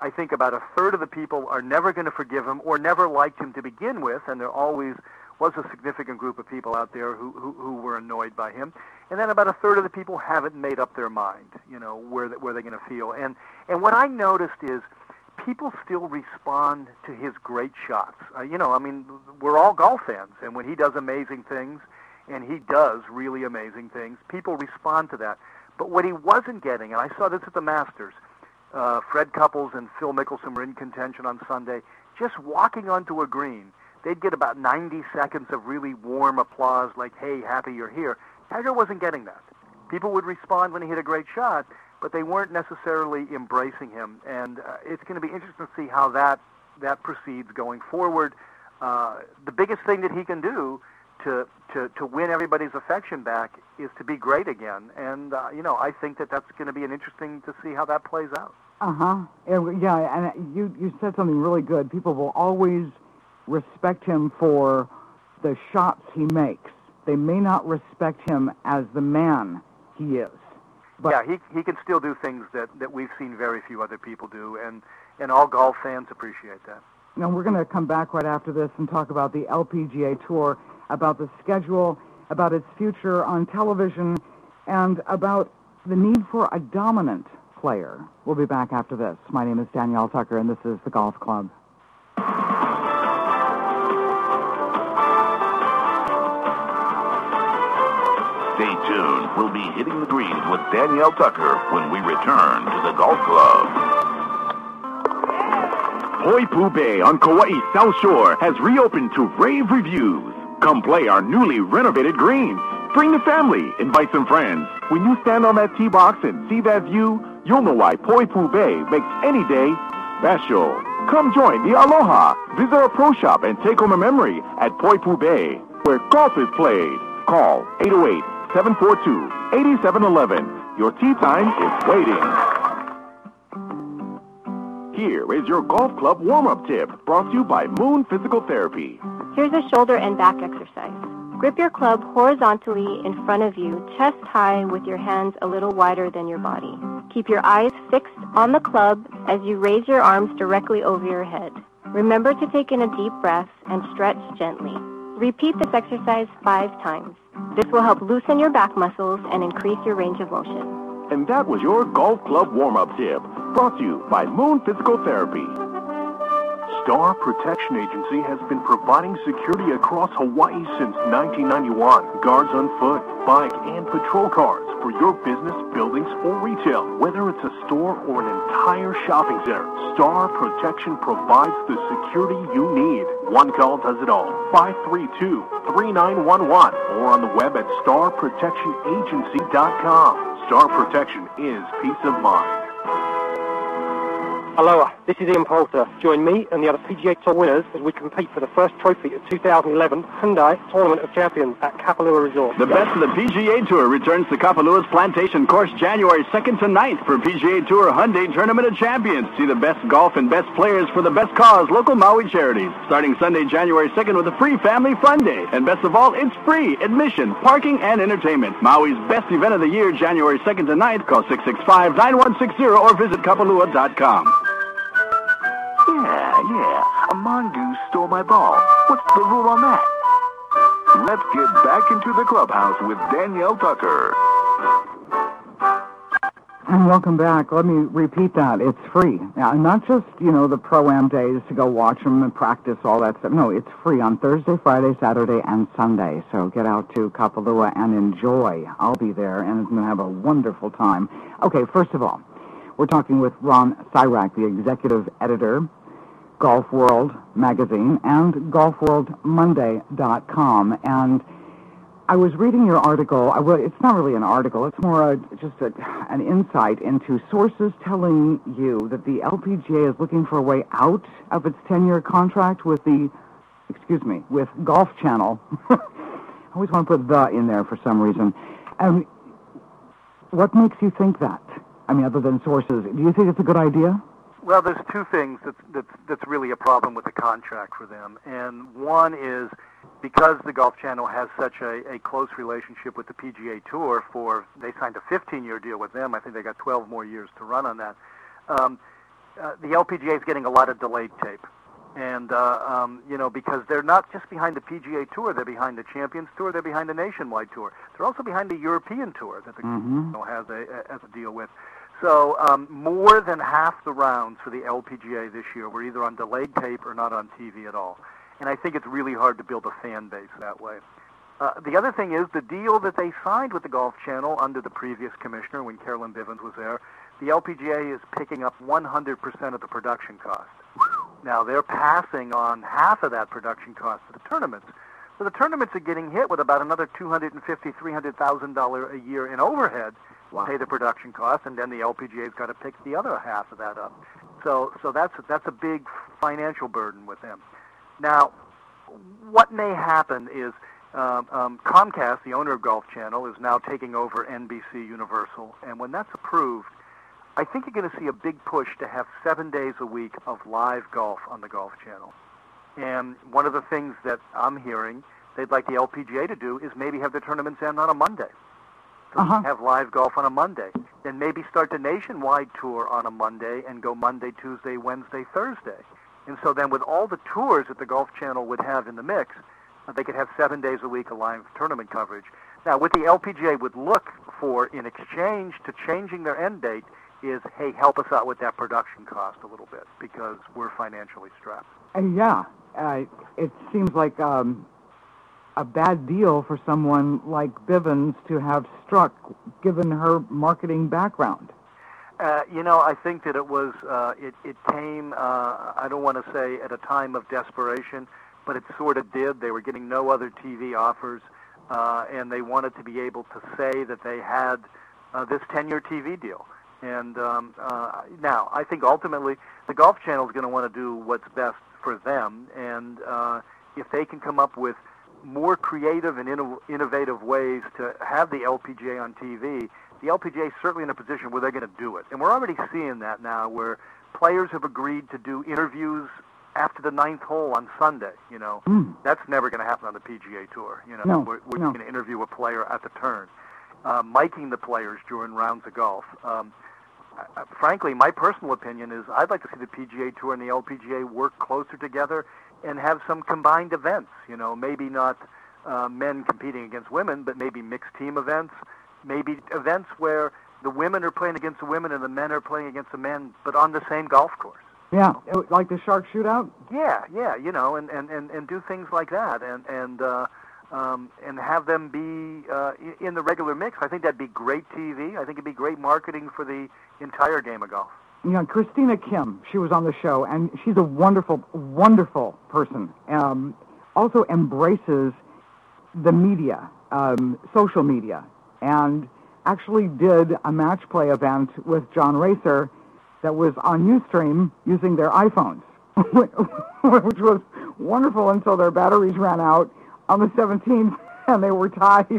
I think about a third of the people are never going to forgive him or never liked him to begin with, and there always was a significant group of people out there who, who, who were annoyed by him. And then about a third of the people haven't made up their mind, you know, where, where they're going to feel. And, and what I noticed is people still respond to his great shots. Uh, you know, I mean, we're all golf fans, and when he does amazing things, and he does really amazing things, people respond to that. But what he wasn't getting, and I saw this at the Masters, uh, Fred Couples and Phil Mickelson were in contention on Sunday, just walking onto a green, they'd get about ninety seconds of really warm applause, like, hey, happy you're here. Tiger wasn't getting that. People would respond when he hit a great shot, but they weren't necessarily embracing him. And uh, it's going to be interesting to see how that, that proceeds going forward. Uh, the biggest thing that he can do to, to, to win everybody's affection back is to be great again. And, uh, you know, I think that that's going to be an interesting to see how that plays out. Uh-huh. Yeah, and you, you said something really good. People will always respect him for the shots he makes. They may not respect him as the man he is. But yeah, he he can still do things that, that we've seen very few other people do, and, and all golf fans appreciate that. Now, we're going to come back right after this and talk about the L P G A Tour, about the schedule, about its future on television, and about the need for a dominant player. We'll be back after this. My name is Danielle Tucker, and this is The Golf Club. Stay tuned. We'll be hitting the greens with Danielle Tucker when we return to the Golf Club. Poipu Bay on Kauai's South Shore has reopened to rave reviews. Come play our newly renovated greens. Bring the family, invite some friends. When you stand on that tee box and see that view, you'll know why Poipu Bay makes any day special. Come join the Aloha. Visit our pro shop and take home a memory at Poipu Bay, where golf is played. Call eight oh eight, seven four two, eight seven one one. Your tee time is waiting. Here is your golf club warm-up tip, brought to you by Moon Physical Therapy. Here's a shoulder and back exercise. Grip your club horizontally in front of you, chest high with your hands a little wider than your body. Keep your eyes fixed on the club as you raise your arms directly over your head. Remember to take in a deep breath and stretch gently. Repeat this exercise five times. This will help loosen your back muscles and increase your range of motion. And that was your golf club warm-up tip, brought to you by Moon Physical Therapy. Star Protection Agency has been providing security across Hawaii since nineteen ninety-one. Guards on foot, bike, and patrol cars for your business, buildings, or retail. Whether it's a store or an entire shopping center, Star Protection provides the security you need. One call does it all. five three two, three nine one one or on the web at star protection agency dot com. Star Protection is peace of mind. Aloha, this is Ian Poulter. Join me and the other P G A Tour winners as we compete for the first trophy of two thousand eleven Hyundai Tournament of Champions at Kapalua Resort. The best of the P G A Tour returns to Kapalua's Plantation Course January second to ninth for P G A Tour Hyundai Tournament of Champions. See the best golf and best players for the best cause, local Maui charities. Starting Sunday, January second with a free family fun day. And best of all, it's free admission, parking, and entertainment. Maui's best event of the year, January second to ninth. Call six six five, nine one six zero or visit kapalua dot com. Yeah, yeah, a mongoose stole my ball. What's the rule on that? Let's get back into the clubhouse with Danielle Tucker. And welcome back. Let me repeat that. It's free. Now, not just, you know, the Pro-Am days to go watch them and practice, all that stuff. No, it's free on Thursday, Friday, Saturday, and Sunday. So get out to Kapalua and enjoy. I'll be there, and I'm going to have a wonderful time. Okay, first of all, we're talking with Ron Sirak, the executive editor, Golf World magazine, and golf world monday dot com. And I was reading your article. I, well, it's not really an article. It's more a, just a, an insight into sources telling you that the L P G A is looking for a way out of its ten-year contract with the, excuse me, with Golf Channel. I always want to put the in there for some reason. And what makes you think that? I mean, other than sources, do you think it's a good idea? Well, there's two things that's, that's, that's really a problem with the contract for them. And one is because the Golf Channel has such a, a close relationship with the P G A Tour for, they signed a fifteen-year deal with them. I think they got twelve more years to run on that. Um, uh, the L P G A is getting a lot of delayed tape. And, uh, um, you know, because they're not just behind the P G A Tour, they're behind the Champions Tour, they're behind the Nationwide Tour. They're also behind the European Tour that the mm-hmm. you know, has, a, has a deal with. So um, more than half the rounds for the L P G A this year were either on delayed tape or not on T V at all. And I think it's really hard to build a fan base that way. Uh, the other thing is the deal that they signed with the Golf Channel under the previous commissioner when Carolyn Bivens was there, the L P G A is picking up one hundred percent of the production cost. Now, they're passing on half of that production cost to the tournaments. So the tournaments are getting hit with about another two hundred fifty thousand dollars, three hundred thousand dollars a year in overhead wow. to pay the production cost, and then the L P G A's got to pick the other half of that up. So so that's, that's a big financial burden with them. Now, what may happen is um, um, Comcast, the owner of Golf Channel, is now taking over N B C Universal, and when that's approved, I think you're going to see a big push to have seven days a week of live golf on the Golf Channel. And one of the things that I'm hearing they'd like the L P G A to do is maybe have the tournaments end on a Monday. So uh-huh. have live golf on a Monday. Then maybe start the Nationwide Tour on a Monday and go Monday, Tuesday, Wednesday, Thursday. And so then with all the tours that the Golf Channel would have in the mix, uh, they could have seven days a week of live tournament coverage. Now, what the L P G A would look for in exchange to changing their end date is, hey, help us out with that production cost a little bit because we're financially strapped. And yeah, uh, it seems like um, a bad deal for someone like Bivens to have struck, given her marketing background. Uh, you know, I think that it was, uh, it, it came, uh, I don't want to say at a time of desperation, but it sort of did. They were getting no other T V offers, uh, and they wanted to be able to say that they had uh, this ten-year T V deal. And um, uh, now, I think ultimately the Golf Channel is going to want to do what's best for them, and uh, if they can come up with more creative and inno- innovative ways to have the L P G A on T V, the L P G A is certainly in a position where they're going to do it. And we're already seeing that now, where players have agreed to do interviews after the ninth hole on Sunday. You know, mm. that's never going to happen on the P G A Tour. You know, no, we're, we're no. going to interview a player at the turn, uh, miking the players during rounds of golf. Um, Uh, frankly, my personal opinion is I'd like to see the P G A Tour and the L P G A work closer together and have some combined events. You know, maybe not uh, men competing against women, but maybe mixed team events, maybe events where the women are playing against the women and the men are playing against the men, but on the same golf course. Yeah, like the Shark Shootout? Yeah, yeah, you know, and, and, and, and do things like that and, and, uh, um, and have them be uh, in the regular mix. I think that'd be great T V. I think it'd be great marketing for the entire game of golf. You know, Christina Kim, she was on the show, and she's a wonderful, wonderful person. Um, also embraces the media, um, social media, and actually did a match play event with John Racer that was on Ustream using their iPhones, which was wonderful until their batteries ran out on the seventeenth, and they were tied.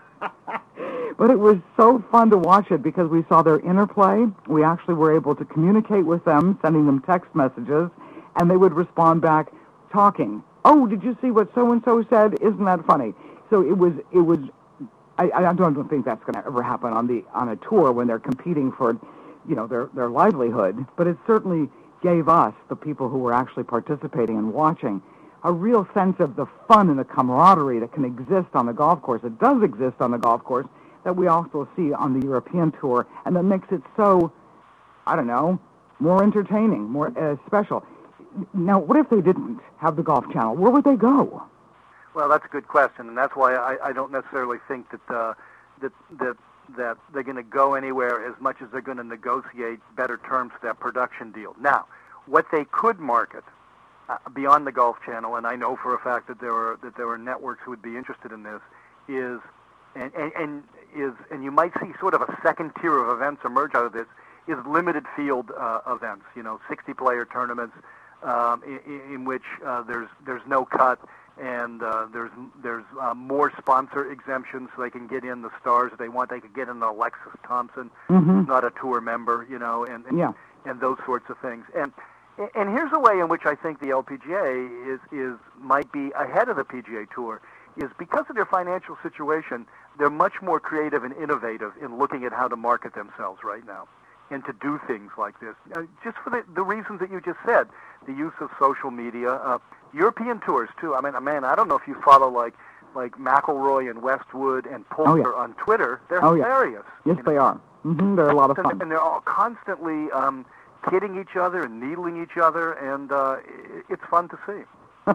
But it was so fun to watch it because we saw their interplay. We actually were able to communicate with them, sending them text messages, and they would respond back talking. Oh, did you see what so-and-so said? Isn't that funny? So it was, it was, I, I don't think that's going to ever happen on the on a tour when they're competing for, you know, their, their livelihood. But it certainly gave us, the people who were actually participating and watching, a real sense of the fun and the camaraderie that can exist on the golf course. It does exist on the golf course, that we also see on the European Tour, and that makes it so, I don't know, more entertaining, more uh, special. Now, what if they didn't have the Golf Channel? Where would they go? Well, that's a good question, and that's why I, I don't necessarily think that uh, that that that they're going to go anywhere as much as they're going to negotiate better terms for that production deal. Now, what they could market uh, beyond the Golf Channel, and I know for a fact that there are that there are networks who would be interested in this, is and, and, and is and you might see sort of a second tier of events emerge out of this, is limited field uh, events. You know, sixty player tournaments um, in, in which uh, there's there's no cut. And uh, there's there's uh, more sponsor exemptions, so they can get in the stars if they want. They could get in Alexis Thompson, mm-hmm. not a tour member, you know, and and, yeah. and those sorts of things. And and here's a way in which I think the L P G A is is might be ahead of the P G A Tour, is because of their financial situation, they're much more creative and innovative in looking at how to market themselves right now. and to do things like this, uh, just for the, the reasons that you just said, the use of social media, uh, European tours too. I mean, man, I don't know if you follow like like McElroy and Westwood and Poulter oh, yeah. on Twitter. They're oh, hilarious. Yeah. Yes, they are. Mm-hmm. They're a lot of fun. And they're all constantly um, kidding each other and needling each other, and uh, it's fun to see.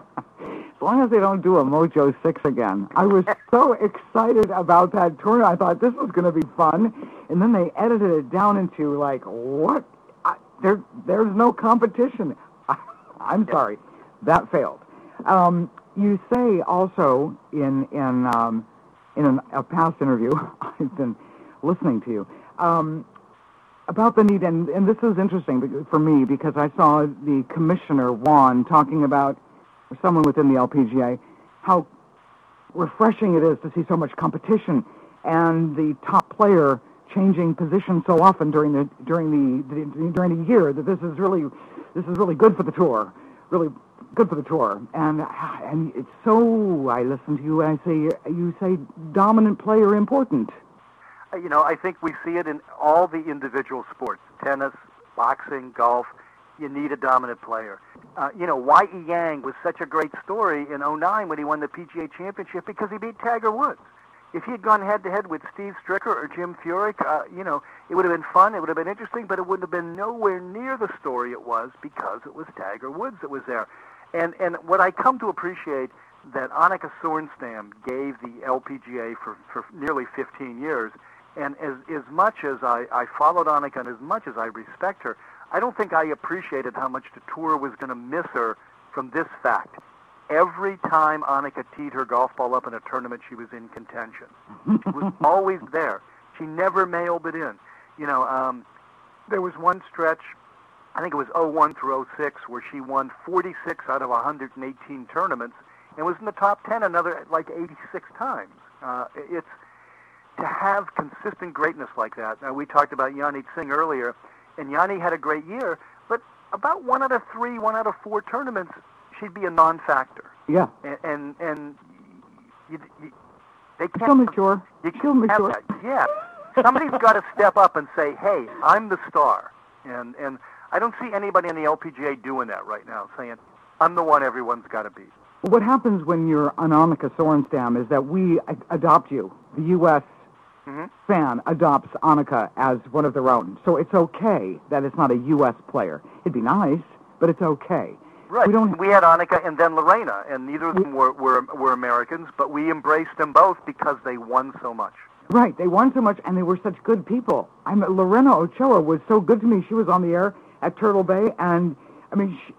As long as they don't do a Mojo six again. I was so excited about that tournament. I thought this was going to be fun, and then they edited it down into, like, what? I, there, There's no competition. I, I'm sorry. That failed. Um, you say also in in um, in an, a past interview, I've been listening to you, um, about the need, and, and this is interesting for me because I saw the commissioner, Juan, talking about, or someone within the L P G A, how refreshing it is to see so much competition and the top player changing position so often during the during the, the during the year, that this is really this is really good for the tour, really good for the tour. And and it's so, I listen to you and I say you say dominant player important. You know, I think we see it in all the individual sports: tennis, boxing, golf. You need a dominant player. Uh, you know, Y E Yang was such a great story in oh nine when he won the P G A Championship because he beat Tiger Woods. If he had gone head-to-head with Steve Stricker or Jim Furyk, uh, you know, it would have been fun, it would have been interesting, but it would have been nowhere near the story it was because it was Tiger Woods that was there. And and what I come to appreciate that Annika Sorenstam gave the L P G A for, for nearly fifteen years, and as, as much as I, I followed Annika and as much as I respect her, I don't think I appreciated how much the tour was going to miss her from this fact. Every time Annika teed her golf ball up in a tournament, she was in contention. She was always there. She never mailed it in. You know, um, there was one stretch, I think it was oh one through oh six, where she won forty-six out of one hundred eighteen tournaments and was in the top ten another like eighty-six times. Uh, it's to have consistent greatness like that. Now, we talked about Yanni Singh earlier, and Yanni had a great year, but about one out of three, one out of four tournaments, she'd be a non-factor. Yeah. And and, and you, you, they can't. Still mature. You Still can't have mature. that. Yeah. Somebody's got to step up and say, "Hey, I'm the star." And and I don't see anybody in the L P G A doing that right now, saying, "I'm the one everyone's got to beat." What happens when you're Annika Sorenstam is that we a- adopt you. The U S Mm-hmm. fan adopts Annika as one of their own. So it's okay that it's not a U S player. It'd be nice, but it's okay. Right. We don't. We had Annika and then Lorena, and neither of them were, were were Americans, but we embraced them both because they won so much. Right. They won so much, and they were such good people. I mean, Lorena Ochoa was so good to me. She was on the air at Turtle Bay, and I mean, she,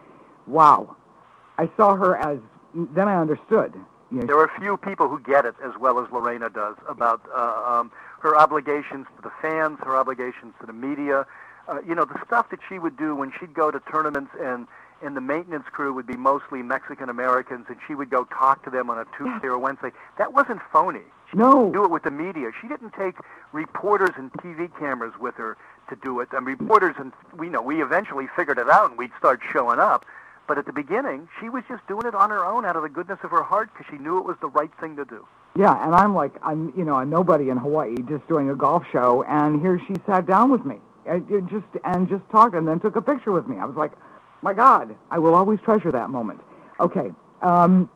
wow. I saw her as. Then I understood. You know, there are few people who get it as well as Lorena does about uh, um, her obligations to the fans, her obligations to the media. Uh, you know, the stuff that she would do when she'd go to tournaments and, and the maintenance crew would be mostly Mexican-Americans, and she would go talk to them on a Tuesday or Wednesday. That wasn't phony. She no. didn't do it with the media. She didn't take reporters and T V cameras with her to do it. And reporters, and we know, we eventually figured it out, and we'd start showing up. But at the beginning, she was just doing it on her own out of the goodness of her heart because she knew it was the right thing to do. Yeah, and I'm like, I'm, you know, a nobody in Hawaii just doing a golf show, and here she sat down with me, and just and just talked, and then took a picture with me. I was like, my God, I will always treasure that moment. Okay, um,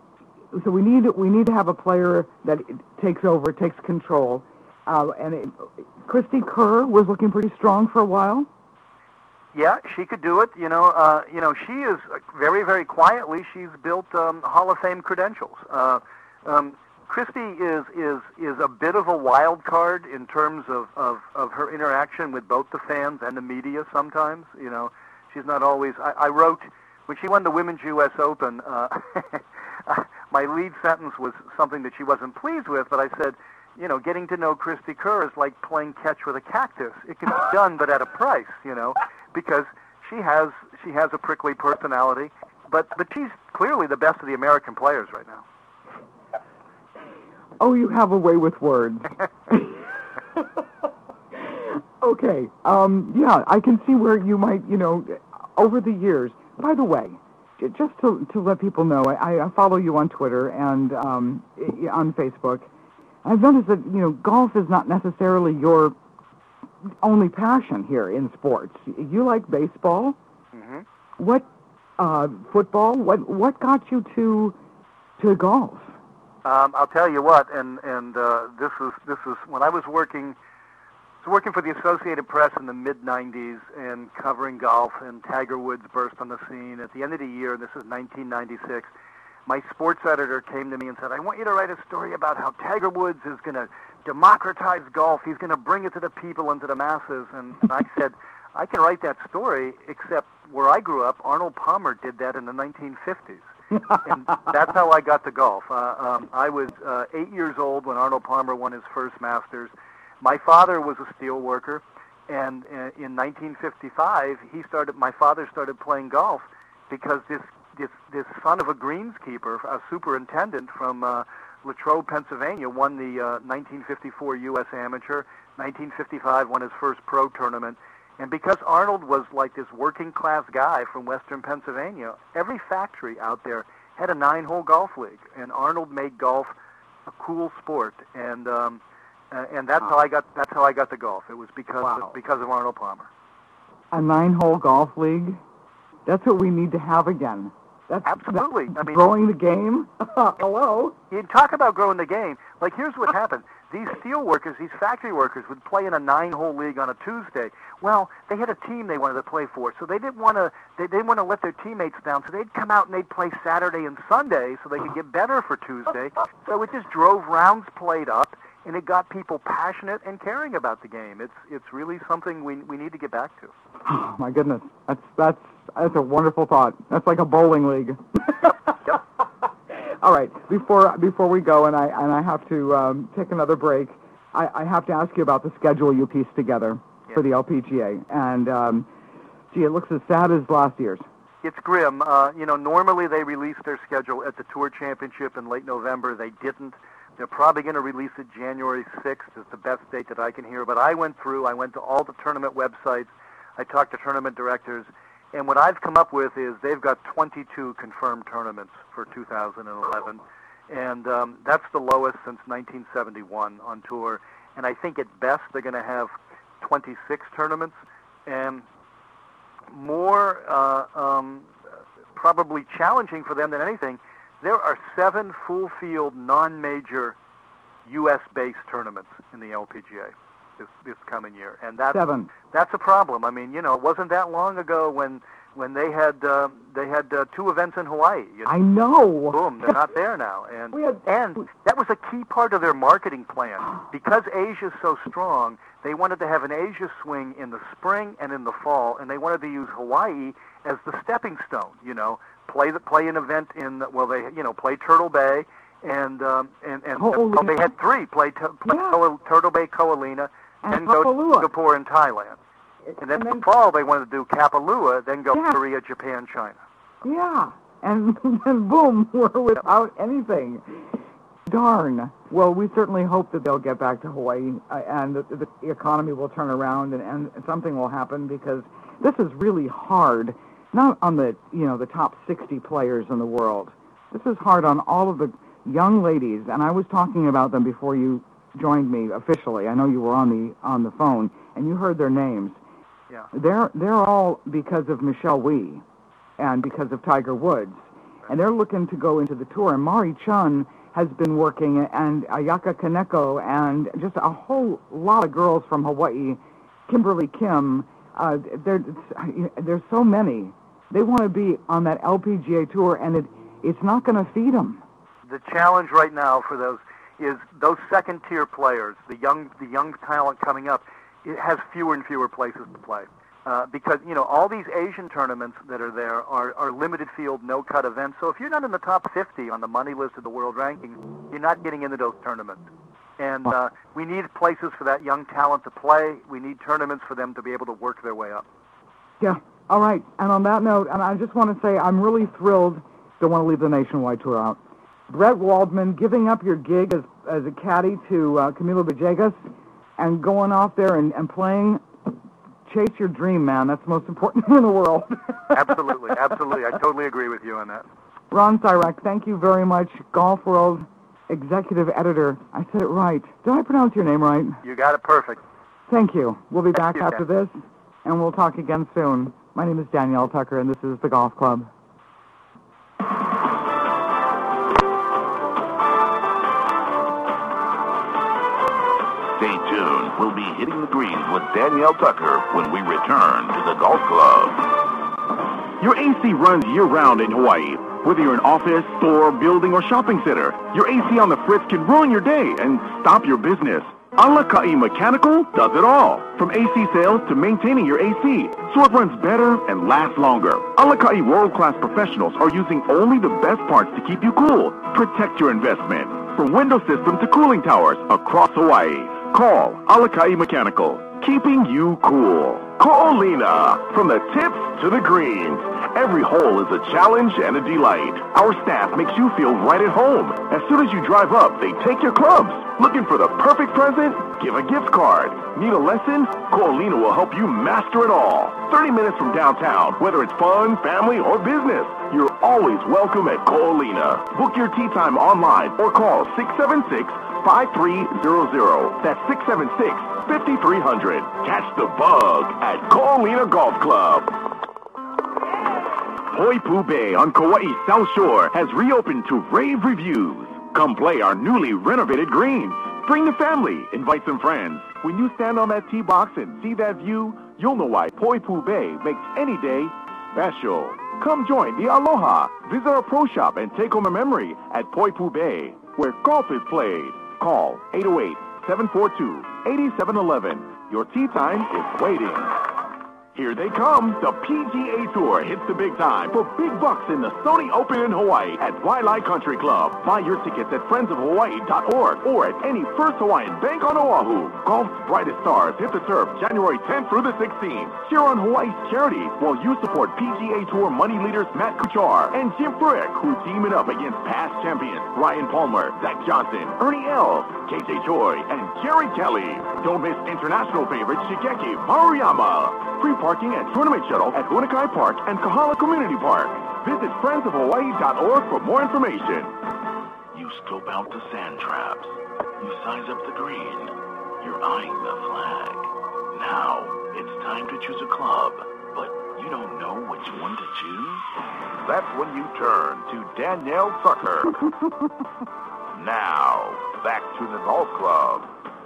so we need we need to have a player that takes over, takes control, uh, and it, Christy Kerr was looking pretty strong for a while. Yeah, she could do it. You know, uh, you know, she is very, very quietly. She's built um, Hall of Fame credentials. Uh, um, Christy is is is a bit of a wild card in terms of, of, of her interaction with both the fans and the media. Sometimes, you know, she's not always. I, I wrote when she won the Women's U S Open. Uh, my lead sentence was something that she wasn't pleased with, but I said, you know, getting to know Christy Kerr is like playing catch with a cactus. It can be done, but at a price, you know, because she has she has a prickly personality, but but she's clearly the best of the American players right now. Oh, you have a way with words. Okay, um, yeah, I can see where you might, you know, over the years. By the way, j- just to to let people know, I, I follow you on Twitter and um, on Facebook. I've noticed that, you know, golf is not necessarily your only passion here in sports. You like baseball. Mm-hmm. What uh, football? What what got you to to golf? Um, I'll tell you what, and and uh, this is this is when I was working. I was working for the Associated Press in the mid nineties and covering golf, and Tiger Woods burst on the scene at the end of the year. This is nineteen ninety-six. My sports editor came to me and said, "I want you to write a story about how Tiger Woods is going to democratize golf. He's going to bring it to the people and to the masses." And, and I said, "I can write that story, except where I grew up, Arnold Palmer did that in the nineteen fifties." And that's how I got to golf. Uh, um, I was uh, eight years old when Arnold Palmer won his first Masters. My father was a steel worker, and uh, in nineteen fifty-five, he started. My father started playing golf because this this this son of a greenskeeper, a superintendent from uh, Latrobe, Pennsylvania, won the uh, nineteen fifty-four U S Amateur. nineteen fifty-five won his first pro tournament. And because Arnold was like this working-class guy from western Pennsylvania, every factory out there had a nine-hole golf league, and Arnold made golf a cool sport. And um, uh, and that's wow. how I got that's how I got to golf. It was because wow. of, because of Arnold Palmer. A nine-hole golf league? That's what we need to have again. That's, Absolutely. That's I mean, growing the game. Hello. You talk about growing the game. Like, here's what happened. These steel workers, these factory workers, would play in a nine-hole league on a Tuesday. Well, they had a team they wanted to play for, so they didn't want to. They didn't want to let their teammates down. So they'd come out and they'd play Saturday and Sunday, so they could get better for Tuesday. So it just drove rounds played up, and it got people passionate and caring about the game. It's it's really something we we need to get back to. Oh my goodness, that's that's that's a wonderful thought. That's like a bowling league. Yep. All right, before before we go, and I and I have to um, take another break, I, I have to ask you about the schedule you pieced together yeah. for the L P G A. And um, gee, it looks as sad as last year's. It's grim. Uh, you know, normally they release their schedule at the Tour Championship in late November. They didn't. They're probably going to release it January sixth. Is the best date that I can hear. But I went through. I went to all the tournament websites. I talked to tournament directors. And what I've come up with is they've got twenty-two confirmed tournaments for two thousand eleven, and um, that's the lowest since nineteen seventy-one on tour. And I think at best they're going to have twenty-six tournaments, and more uh, um, probably challenging for them than anything, there are seven full-field, non-major U S-based tournaments in the L P G A. This, this coming year, and that's Seven. that's a problem. I mean, you know, it wasn't that long ago when when they had uh, they had uh, two events in Hawaii. You know? I know. Boom, they're not there now, and had... and that was a key part of their marketing plan. Because Asia's so strong, they wanted to have an Asia swing in the spring and in the fall, and they wanted to use Hawaii as the stepping stone. You know, play the play an event in well, they you know play Turtle Bay, and um, and and oh, well, they had three play, t- play yeah. Ko- Turtle Bay, Koalina. And then go Kapalua. to Singapore and Thailand. And then, and then in the fall, they wanted to do Kapalua, then go yeah. Korea, Japan, China. Yeah, and then boom, we're without anything. Darn. Well, we certainly hope that they'll get back to Hawaii uh, and the, the economy will turn around and, and something will happen, because this is really hard, not on the, you know, the top sixty players in the world. This is hard on all of the young ladies, and I was talking about them before you joined me officially. I know you were on the on the phone, and you heard their names. Yeah. They're they're all because of Michelle Wie, and because of Tiger Woods, and they're looking to go into the tour. And Mari Chun has been working, and Ayaka Kaneko, and just a whole lot of girls from Hawaii. Kimberly Kim. Uh, there, there's so many. They want to be on that L P G A tour, and it it's not going to feed them. The challenge right now for those is those second-tier players, the young the young talent coming up, it has fewer and fewer places to play. Uh, because, you know, all these Asian tournaments that are there are, are limited field, no-cut events. So if you're not in the top fifty on the money list of the world ranking, you're not getting into those tournaments. And uh, we need places for that young talent to play. We need tournaments for them to be able to work their way up. Yeah, all right. And on that note, and I just want to say I'm really thrilled, don't want to leave the Nationwide Tour out, Brett Waldman giving up your gig as as a caddy to uh, Camilo Villegas and going off there and, and playing. Chase your dream, man. That's the most important thing in the world. Absolutely, absolutely. I totally agree with you on that. Ron Cyrac, thank you very much. Golf World Executive Editor. I said it right. Did I pronounce your name right? You got it perfect. Thank you. We'll be back you, after Dan. this, and we'll talk again soon. My name is Danielle Tucker, and this is the Golf Club. Stay tuned. We'll be hitting the greens with Danielle Tucker when we return to the Golf Club. Your A C runs year-round in Hawaii. Whether you're an office, store, building, or shopping center, your A C on the fritz can ruin your day and stop your business. Alakai Mechanical does it all. From A C sales to maintaining your A C, so it runs better and lasts longer. Alakai world-class professionals are using only the best parts to keep you cool. Protect your investment. From window system to cooling towers across Hawaii. Call Alakai Mechanical, keeping you cool. Ko'olina, from the tips to the greens. Every hole is a challenge and a delight. Our staff makes you feel right at home. As soon as you drive up, they take your clubs. Looking for the perfect present? Give a gift card. Need a lesson? Ko'olina will help you master it all. thirty minutes from downtown, whether it's fun, family, or business. You're always welcome at Ko'olina. Book your tea time online or call six seven six, five three zero zero. That's six seven six, five three zero zero. Catch the bug at Ko'olina Golf Club. Poipu Bay on Kauai's South Shore has reopened to rave reviews. Come play our newly renovated greens. Bring the family, invite some friends. When you stand on that tee box and see that view, you'll know why Poipu Bay makes any day special. Come join the Aloha. Visit our pro shop and take home a memory at Poipu Bay, where golf is played. Call eight oh eight, seven four two, eight seven one one. Your tee time is waiting. Here they come. The P G A Tour hits the big time for big bucks in the Sony Open in Hawaii at Wailai Country Club. Buy your tickets at friends of hawaii dot org or at any First Hawaiian Bank on Oahu. Golf's brightest stars hit the turf January tenth through the sixteenth. Cheer on Hawaii's charities while you support P G A Tour money leaders Matt Kuchar and Jim Furyk, who team it up against past champions Ryan Palmer, Zach Johnson, Ernie Els, K J Choi, and Jerry Kelly. Don't miss international favorites Shigeki Maruyama. Free parking and tournament shuttle at Hunakai Park and Kahala Community Park. Visit friends of hawaii dot org for more information. You scope out the sand traps. You size up the green. You're eyeing the flag. Now, it's time to choose a club, but you don't know which one to choose? That's when you turn to Danielle Tucker. Now, back to the Golf Club.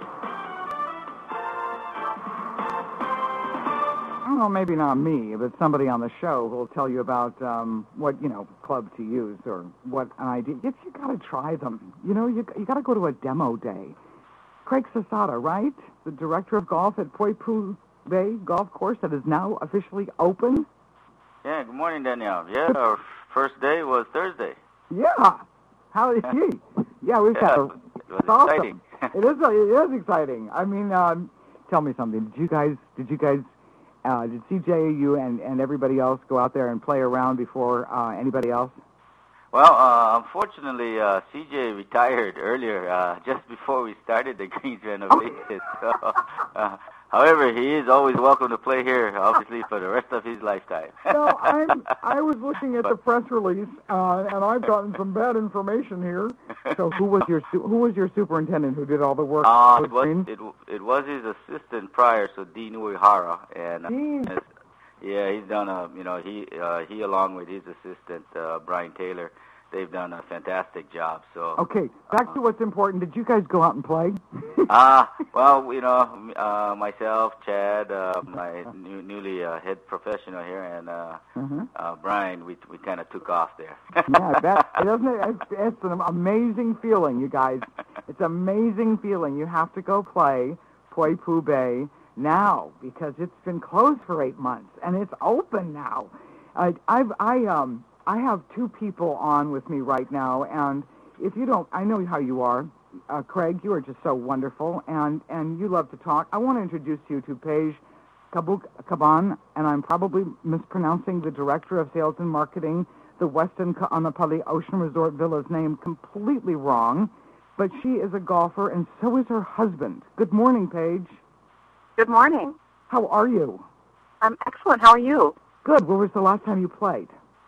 Well, maybe not me, but somebody on the show who will tell you about um, what, you know, club to use or what an idea. You, you got to try them. You know, you, you got to go to a demo day. Craig Sasada, right? The director of golf at Poipu Bay Golf Course that is now officially open. Yeah, good morning, Danielle. Yeah, our first day was Thursday. Yeah. How is he? Yeah, we've got Yeah, a... it was It's awesome. exciting. It is, it is exciting. I mean, um, tell me something. Did you guys, did you guys, uh, did C J, you and, and everybody else go out there and play around before uh, anybody else? Well, uh, unfortunately, uh, C J retired earlier, uh, just before we started the greens renovation. So, uh, however, he is always welcome to play here, obviously, for the rest of his lifetime. No, I'm, I was looking at the press release, uh, and I've gotten some bad information here. So, who was your su- who was your superintendent who did all the work? Uh, with it was greens? it, it was his assistant prior, so Dean Uehara, and uh, Dean. as- yeah, he's done a you know he uh, he along with his assistant uh, Brian Taylor, they've done a fantastic job. So Okay, back to what's important. Did you guys go out and play? Ah, uh, well, you know, uh, myself, Chad, uh, my new, newly uh, head professional here, and uh, Mhm. uh, Brian, we we kind of took off there. Yeah, that it doesn't. It? It's, it's an amazing feeling, you guys. It's an amazing feeling. You have to go play Poipu Bay now because it's been closed for eight months and it's open now. Uh, I've I um I have two people on with me right now, and if you don't, I know how you are, uh, Craig. You are just so wonderful, and and you love to talk. I want to introduce you to Paige Kabuk Kaban, and I'm probably mispronouncing the director of sales and marketing, the Westin Ka'anapali Ocean Resort Villa's name completely wrong, but she is a golfer, and so is her husband. Good morning, Paige. Good morning. How are you? I'm excellent. How are you? Good. When was the last time you played?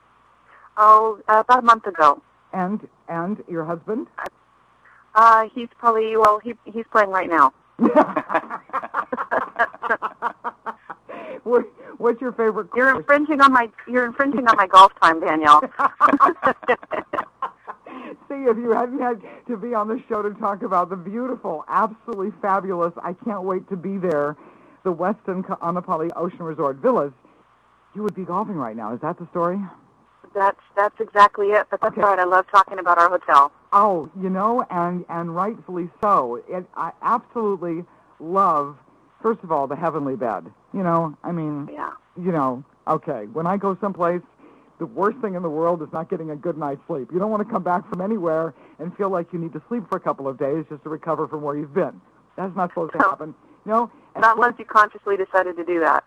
Oh, uh, about a month ago. And and your husband? Uh, he's probably, well, he he's playing right now. what, what's your favorite course? You're infringing on my you're infringing on my golf time, Danielle. See, if you hadn't had to be on the show to talk about the beautiful, absolutely fabulous, I can't wait to be there, the Westin Kaanapali Ocean Resort Villas, you would be golfing right now. Is that the story? That's that's exactly it. But that's Okay. all right. I love talking about our hotel. Oh, you know, and, and rightfully so. It, I absolutely love, first of all, the heavenly bed. You know, I mean, Yeah. you know, okay, when I go someplace, the worst thing in the world is not getting a good night's sleep. You don't want to come back from anywhere and feel like you need to sleep for a couple of days just to recover from where you've been. That's not supposed to happen. You know? And Not unless you consciously decided to do that.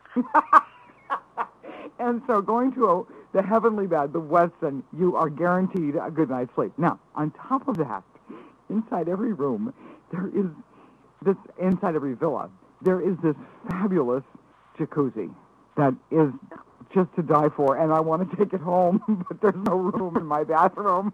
And so going to a, the heavenly bed, the Westin, you are guaranteed a good night's sleep. Now, on top of that, inside every room, there is this, inside every villa, there is this fabulous jacuzzi that is just to die for, and I want to take it home, but there's no room in my bathroom.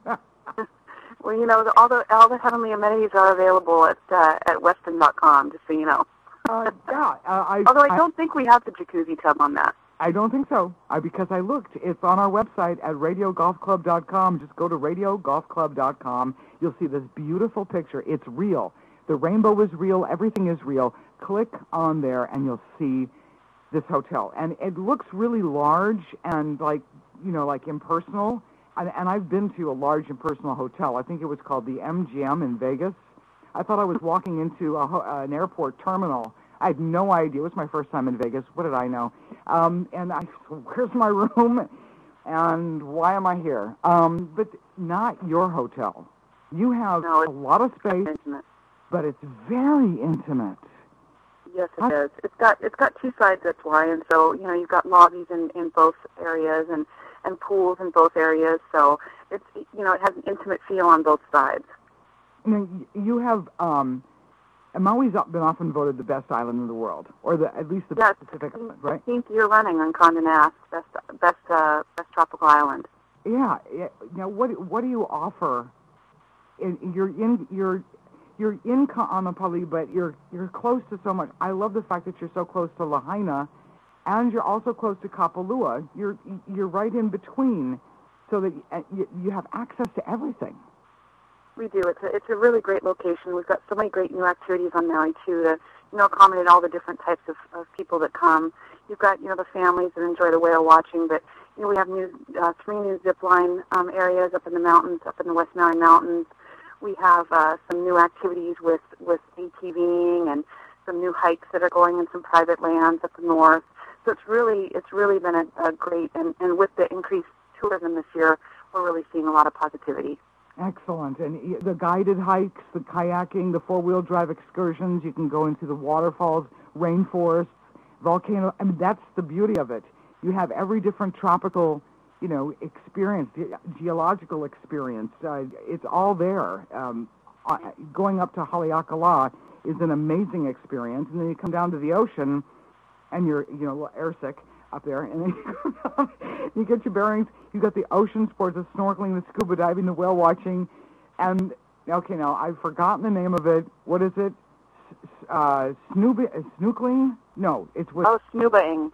Well, you know, the, all the all the heavenly amenities are available at uh, at Westin dot com, just so you know. uh, yeah, uh, I, Although I don't think we have the jacuzzi tub on that. I don't think so, I, because I looked. It's on our website at radio golf club dot com. Just go to radio golf club dot com. You'll see this beautiful picture. It's real. The rainbow is real. Everything is real. Click on there, and you'll see this hotel. And it looks really large and, like, you know, like impersonal. And, and I've been to a large impersonal hotel. I think it was called the M G M in Vegas. I thought I was walking into a, ho- an airport terminal. I had no idea. It was my first time in Vegas. What did I know? Um, and I, where's my room? And why am I here? Um, but not your hotel. You have No, a lot of space, Intimate. but it's very intimate. Yes, it Huh? is. It's got it's got two sides. That's why, and so you know you've got lobbies in, in both areas and, and pools in both areas. So it's you know it has an intimate feel on both sides. Now, y- you have, um, Maui's been often voted the best island in the world, or the, at least the Yeah, best Pacific island, right? fifteenth year running on Condé Nast, best best uh, best tropical island. Yeah. yeah. Now, what what do you offer? In, you're in you're you're in Kaanapali, but you're you're close to so much. I love the fact that you're so close to Lahaina, and you're also close to Kapalua. You're you're right in between, so that uh, you, you have access to everything. We do. It's a, it's a really great location. We've got so many great new activities on Maui, too, to, you know, accommodate all the different types of, of people that come. You've got, you know, the families that enjoy the whale watching, but, you know, we have new, uh, three new zip line um, areas up in the mountains, up in the West Maui Mountains. We have uh, some new activities with, with ATVing and some new hikes that are going in some private lands up north. So it's really, it's really been a, a great, and, and with the increased tourism this year, we're really seeing a lot of positivity. Excellent. And the guided hikes, the kayaking, the four-wheel drive excursions, you can go into the waterfalls, rainforests, volcano. I mean, that's the beauty of it. You have every different tropical, you know, experience, ge- geological experience. Uh, it's all there. Um, uh, going up to Haleakala is an amazing experience. And then you come down to the ocean, and you're, you know, airsick up there, and then you, go down, you get your bearings. You got the ocean sports, the snorkeling, the scuba diving, the whale watching, and okay, now I've forgotten the name of it. What is it? S- Uh, snooba, uh, snookling? No, it's with. Oh, snubaing.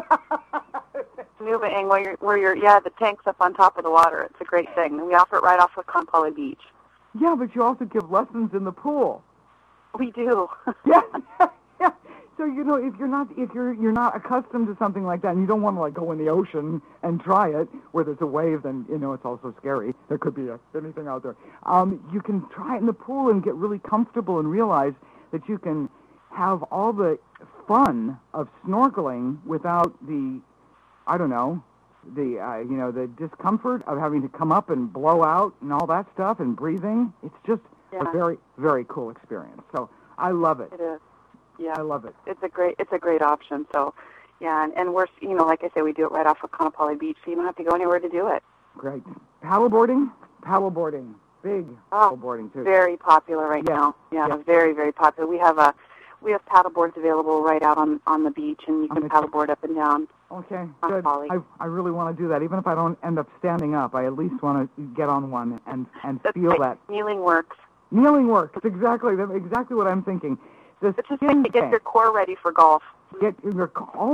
Snubaing, where you're, where you're, yeah, the tank's up on top of the water. It's a great thing. And we offer it right off of Kaanapali Beach. Yeah, but you also give lessons in the pool. We do. Yeah, yeah. So you know, if you're not if you're you're not accustomed to something like that, and you don't want to like go in the ocean and try it where there's a wave, then you know it's also scary. There could be a, anything out there. Um, you can try it in the pool and get really comfortable and realize that you can have all the fun of snorkeling without the, I don't know, the uh, you know the discomfort of having to come up and blow out and all that stuff and breathing. It's just Yeah. a very very cool experience. So I love it. It is. Yeah, I love it. It's a great, it's a great option. So, yeah, and, and we're, you know, like I say, we do it right off of Kaanapali Beach, so you don't have to go anywhere to do it. Great. Paddleboarding? Paddleboarding. Big Oh, paddleboarding, too. Very popular right Yeah. now. Yeah, Yeah. very, very popular. We have a, we have paddleboards available right out on, on the beach, and you can Okay. paddleboard up and down. Okay, on good. Polly. I, I really want to do that. Even if I don't end up standing up, I at least want to get on one and, and That's feel right. that. Kneeling works. Kneeling works. Exactly. That's exactly what I'm thinking. The It's just skin to get thing. your core ready for golf. Get your, oh,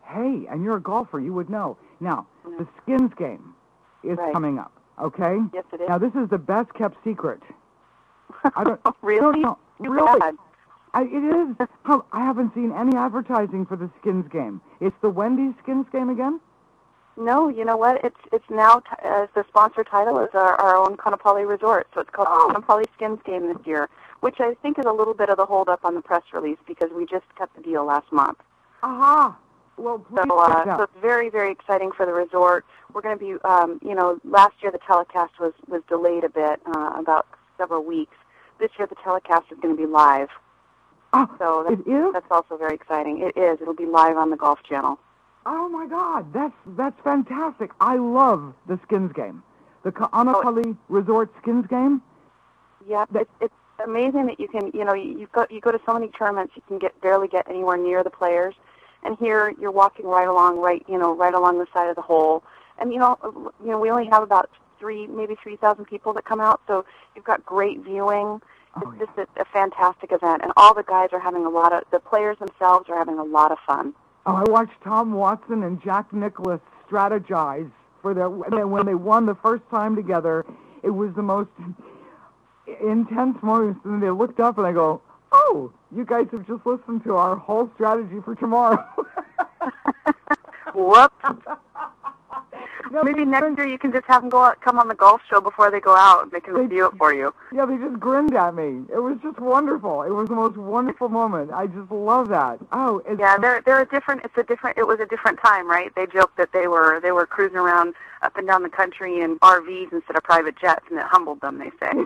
Hey, and you're a golfer, you would know. Now, mm-hmm. the skins game is right. coming up, okay? Yes, it is. Now, this is the best-kept secret. I don't really? No, no, really. I, it is. I haven't seen any advertising for the skins game. It's the Wendy's skins game again? No, you know what? It's it's now, t- as the sponsor title is our, our own Kaanapali Resort, so it's called oh. Kaanapali Skins Game this year, which I think is a little bit of the hold-up on the press release because we just cut the deal last month. Aha! Well, please so, uh, so it's very, very exciting for the resort. We're going to be, um, you know, last year the telecast was, was delayed a bit, uh, about several weeks. This year the telecast is going to be live. Oh, so that's, it is? That's also very exciting. It is. It'll be live on the Golf Channel. Oh, my God. That's that's fantastic. I love the skins game. The Kaanapali oh, Resort skins game. Yeah, that, it's, it's amazing that you can, you know, you, you, go, you go to so many tournaments, you can get barely get anywhere near the players. And here you're walking right along, right, you know, right along the side of the hole. And, you know, you know, we only have about three, maybe three thousand people that come out, so you've got great viewing. It's oh, yeah. just a, a fantastic event. And all the guys are having a lot of, the players themselves are having a lot of fun. Oh, I watched Tom Watson and Jack Nicklaus strategize for their when they won the first time together. It was the most intense moment. And they looked up and I go, "Oh, you guys have just listened to our whole strategy for tomorrow." Whoops. No, maybe next year you can just have them go out, come on the golf show before they go out, and they can they, review it for you. Yeah, they just grinned at me. It was just wonderful. It was the most wonderful moment. I just love that. Oh, it's yeah, they're they're a different. It's a different. It was a different time, right? They joked that they were they were cruising around up and down the country in R Vs instead of private jets, and it humbled them. They say.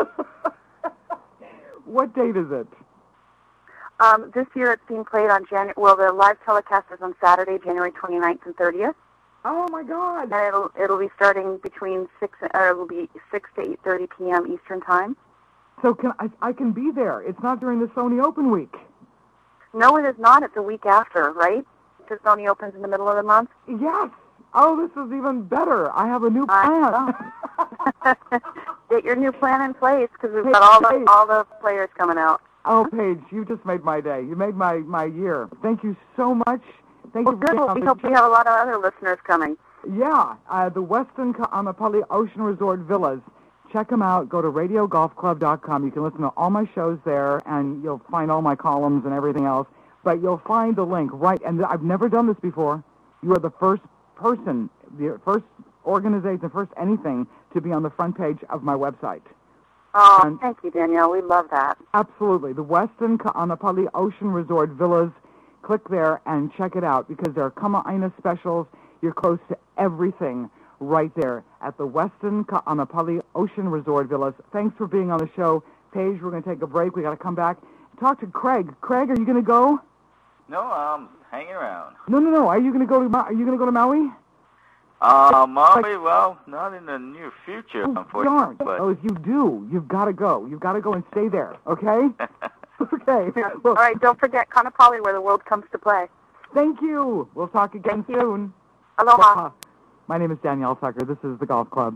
What date is it? Um, this year it's being played on January. Well, the live telecast is on Saturday, January twenty-ninth and thirtieth. Oh my God! And it'll it'll be starting between six or it'll be six to eight thirty p.m. Eastern time. So can I? I can be there. It's not during the Sony Open week. No, it is not. It's a week after, right? Because Sony Open's in the middle of the month. Yes. Oh, this is even better. I have a new plan. Get your new plan in place because we've got all the all the players coming out. Oh, Paige, you just made my day. You made my my year. Thank you so much. Thank well, you for good. Well, we hope we have a lot of other listeners coming. Yeah, uh, the Westin Kaanapali Ocean Resort Villas. Check them out. Go to radio golf club dot com. You can listen to all my shows there, and you'll find all my columns and everything else. But you'll find the link right. And I've never done this before. You are the first person, the first organization, the first anything to be on the front page of my website. Oh, and thank you, Danielle. We love that. Absolutely. The Westin Kaanapali Ocean Resort Villas. Click there and check it out because there are Kama'aina specials. You're close to everything right there at the Westin Kaanapali Ocean Resort Villas. Thanks for being on the show. Paige, we're going to take a break. we got to come back. Talk to Craig. Craig, are you going to go? No, I'm hanging around. No, no, no. Are you going to go to Ma- Are you going to go to Maui? Uh, Maui, well, not in the near future, oh, unfortunately. Darn. But... Oh, if you do, you've got to go. You've got to go and stay there, okay? Okay. Well, all right, don't forget Kaanapali, where the world comes to play. Thank you. We'll talk again Thank soon. You. Aloha. My name is Danielle Tucker. This is the Golf Club.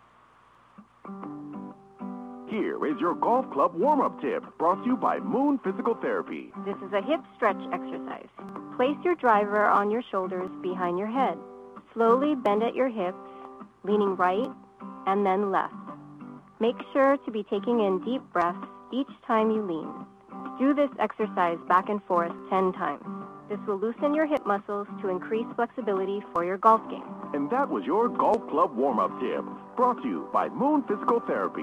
Here is your Golf Club warm-up tip, brought to you by Moon Physical Therapy. This is a hip stretch exercise. Place your driver on your shoulders behind your head. Slowly bend at your hips, leaning right and then left. Make sure to be taking in deep breaths each time you lean. Do this exercise back and forth ten times. This will loosen your hip muscles to increase flexibility for your golf game. And that was your Golf Club warm-up tip, brought to you by Moon Physical Therapy.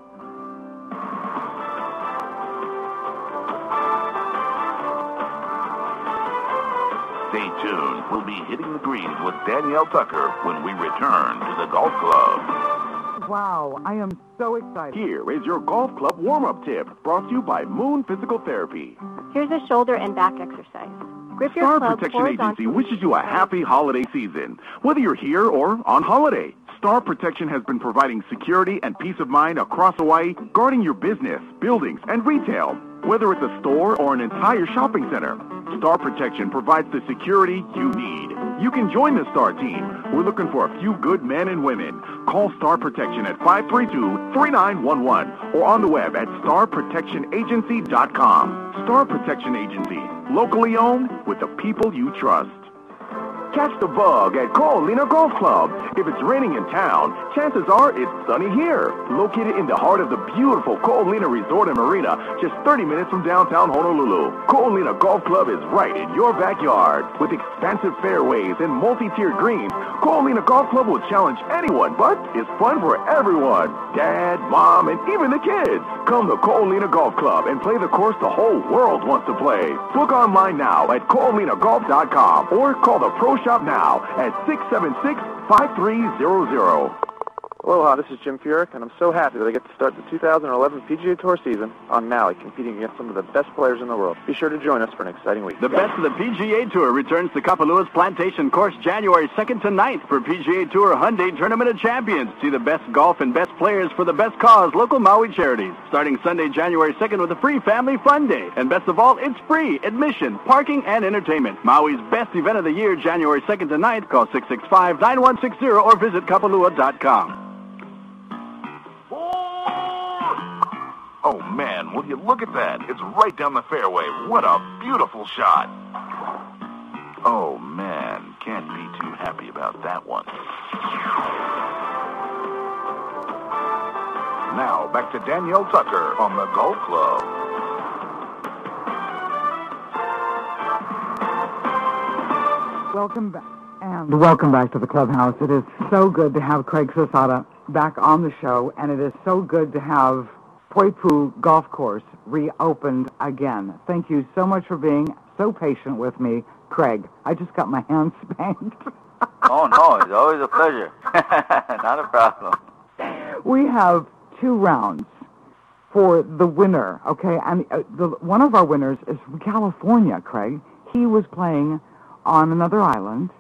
Stay tuned. We'll be hitting the greens with Danielle Tucker when we return to the Golf Club. Wow, I am so excited. Here is your Golf Club warm-up tip, brought to you by Moon Physical Therapy. Here's a shoulder and back exercise. Grip your Star club Protection Agency horizontally. wishes you a happy holiday season. Whether you're here or on holiday, Star Protection has been providing security and peace of mind across Hawaii, guarding your business, buildings, and retail. Whether it's a store or an entire shopping center, Star Protection provides the security you need. You can join the Star team. We're looking for a few good men and women. Call Star Protection at five three two, three nine one one or on the web at star protection agency dot com. Star Protection Agency, locally owned with the people you trust. Catch the bug at Ko'olina Golf Club. If it's raining in town, chances are it's sunny here. Located in the heart of the beautiful Ko'olina Resort and Marina, just thirty minutes from downtown Honolulu, Ko'olina Golf Club is right in your backyard. With expansive fairways and multi-tiered greens, Ko'olina Golf Club will challenge anyone, but it's fun for everyone. Dad, mom, and even the kids. Come to Ko'olina Golf Club and play the course the whole world wants to play. Book online now at Ko'olina Golf dot com or call the Pro Shop now at six seven six, five three zero zero. Aloha, this is Jim Furyk, and I'm so happy that I get to start the two thousand eleven P G A Tour season on Maui, competing against some of the best players in the world. Be sure to join us for an exciting week. The best of the P G A Tour returns to Kapalua's Plantation Course January second to ninth for P G A Tour Hyundai Tournament of Champions. See the best golf and best players for the best cause, local Maui charities. Starting Sunday, January second with a free family fun day. And best of all, it's free admission, parking, and entertainment. Maui's best event of the year, January second to ninth. Call six six five, nine one six zero or visit kapalua dot com. Oh, man, will you look at that? It's right down the fairway. What a beautiful shot. Oh, man, can't be too happy about that one. Now, back to Danielle Tucker on the Golf Club. Welcome back. And welcome back to the clubhouse. It is so good to have Craig Sasada back on the show, and it is so good to have Poipu Golf Course reopened again. Thank you so much for being so patient with me, Craig. I just got my hands spanked. Oh, no, it's always a pleasure. Not a problem. We have two rounds for the winner, okay? And uh, the, one of our winners is from California, Craig. He was playing on another island.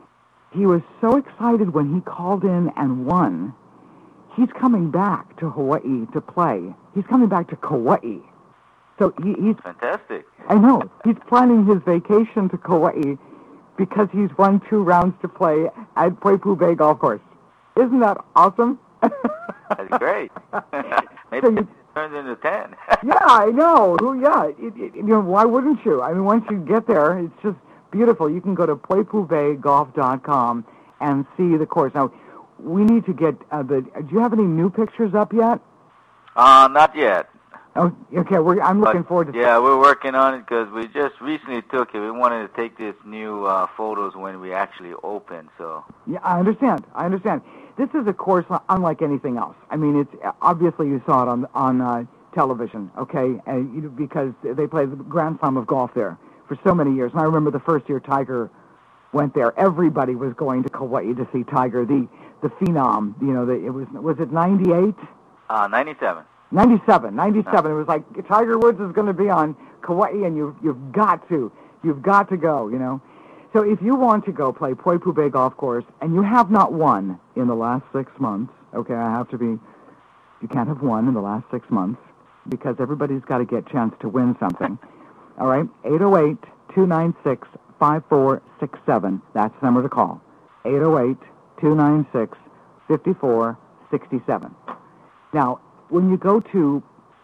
He was so excited when he called in and won. He's coming back to Hawaii to play. He's coming back to Kauai. So he, he's... Fantastic. I know. He's planning his vacation to Kauai because he's won two rounds to play at Poipu Bay Golf Course. Isn't that awesome? That's great. Maybe So you- it turns into ten. Yeah, I know. Who? Yeah. It, it, you know, why wouldn't you? I mean, once you get there, it's just beautiful. You can go to poipu bay golf dot com and see the course. Now, we need to get uh, the... Do you have any new pictures up yet? Uh, not yet. Oh, okay. We're, I'm looking But, forward to... Yeah, we're working on it because we just recently took it. We wanted to take this new uh, photos when we actually open, so... Yeah, I understand. I understand. This is a course unlike anything else. I mean, it's obviously you saw it on on uh, television, okay? And you, because they play the Grand Slam of golf there for so many years. And I remember the first year Tiger went there. Everybody was going to Kauai to see Tiger, the the phenom. You know, the, it was was it ninety-eight? Uh, ninety-seven. ninety-seven. ninety-seven. It was like Tiger Woods is going to be on Kauai, and you you've got to you've got to go. You know. So if you want to go play Poipu Bay Golf Course, and you have not won in the last six months, okay, I have to be, you can't have won in the last six months, because everybody's got to get a chance to win something. All right, eight oh eight, two nine six, five four six seven. That's the number to call. eight oh eight, two nine six, five four six seven. Now, when you go to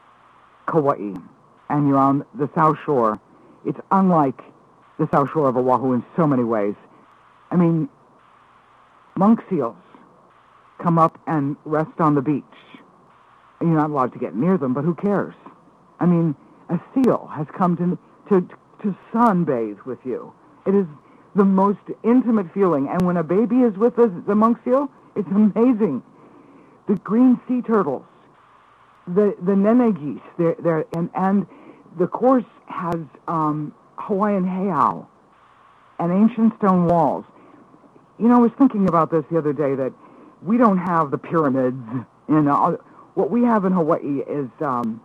Kauai, and you're on the South Shore, it's unlike the South Shore of Oahu in so many ways. I mean, monk seals come up and rest on the beach. And you're not allowed to get near them, but who cares? I mean, a seal has come to to to sunbathe with you. It is the most intimate feeling. And when a baby is with the, the monk seal, it's amazing. The green sea turtles, the the nene geese, they're, they're, and, and the course has... Um, Hawaiian heiau and ancient stone walls. You know, I was thinking about this the other day, that we don't have the pyramids. You know, what we have in Hawaii is um,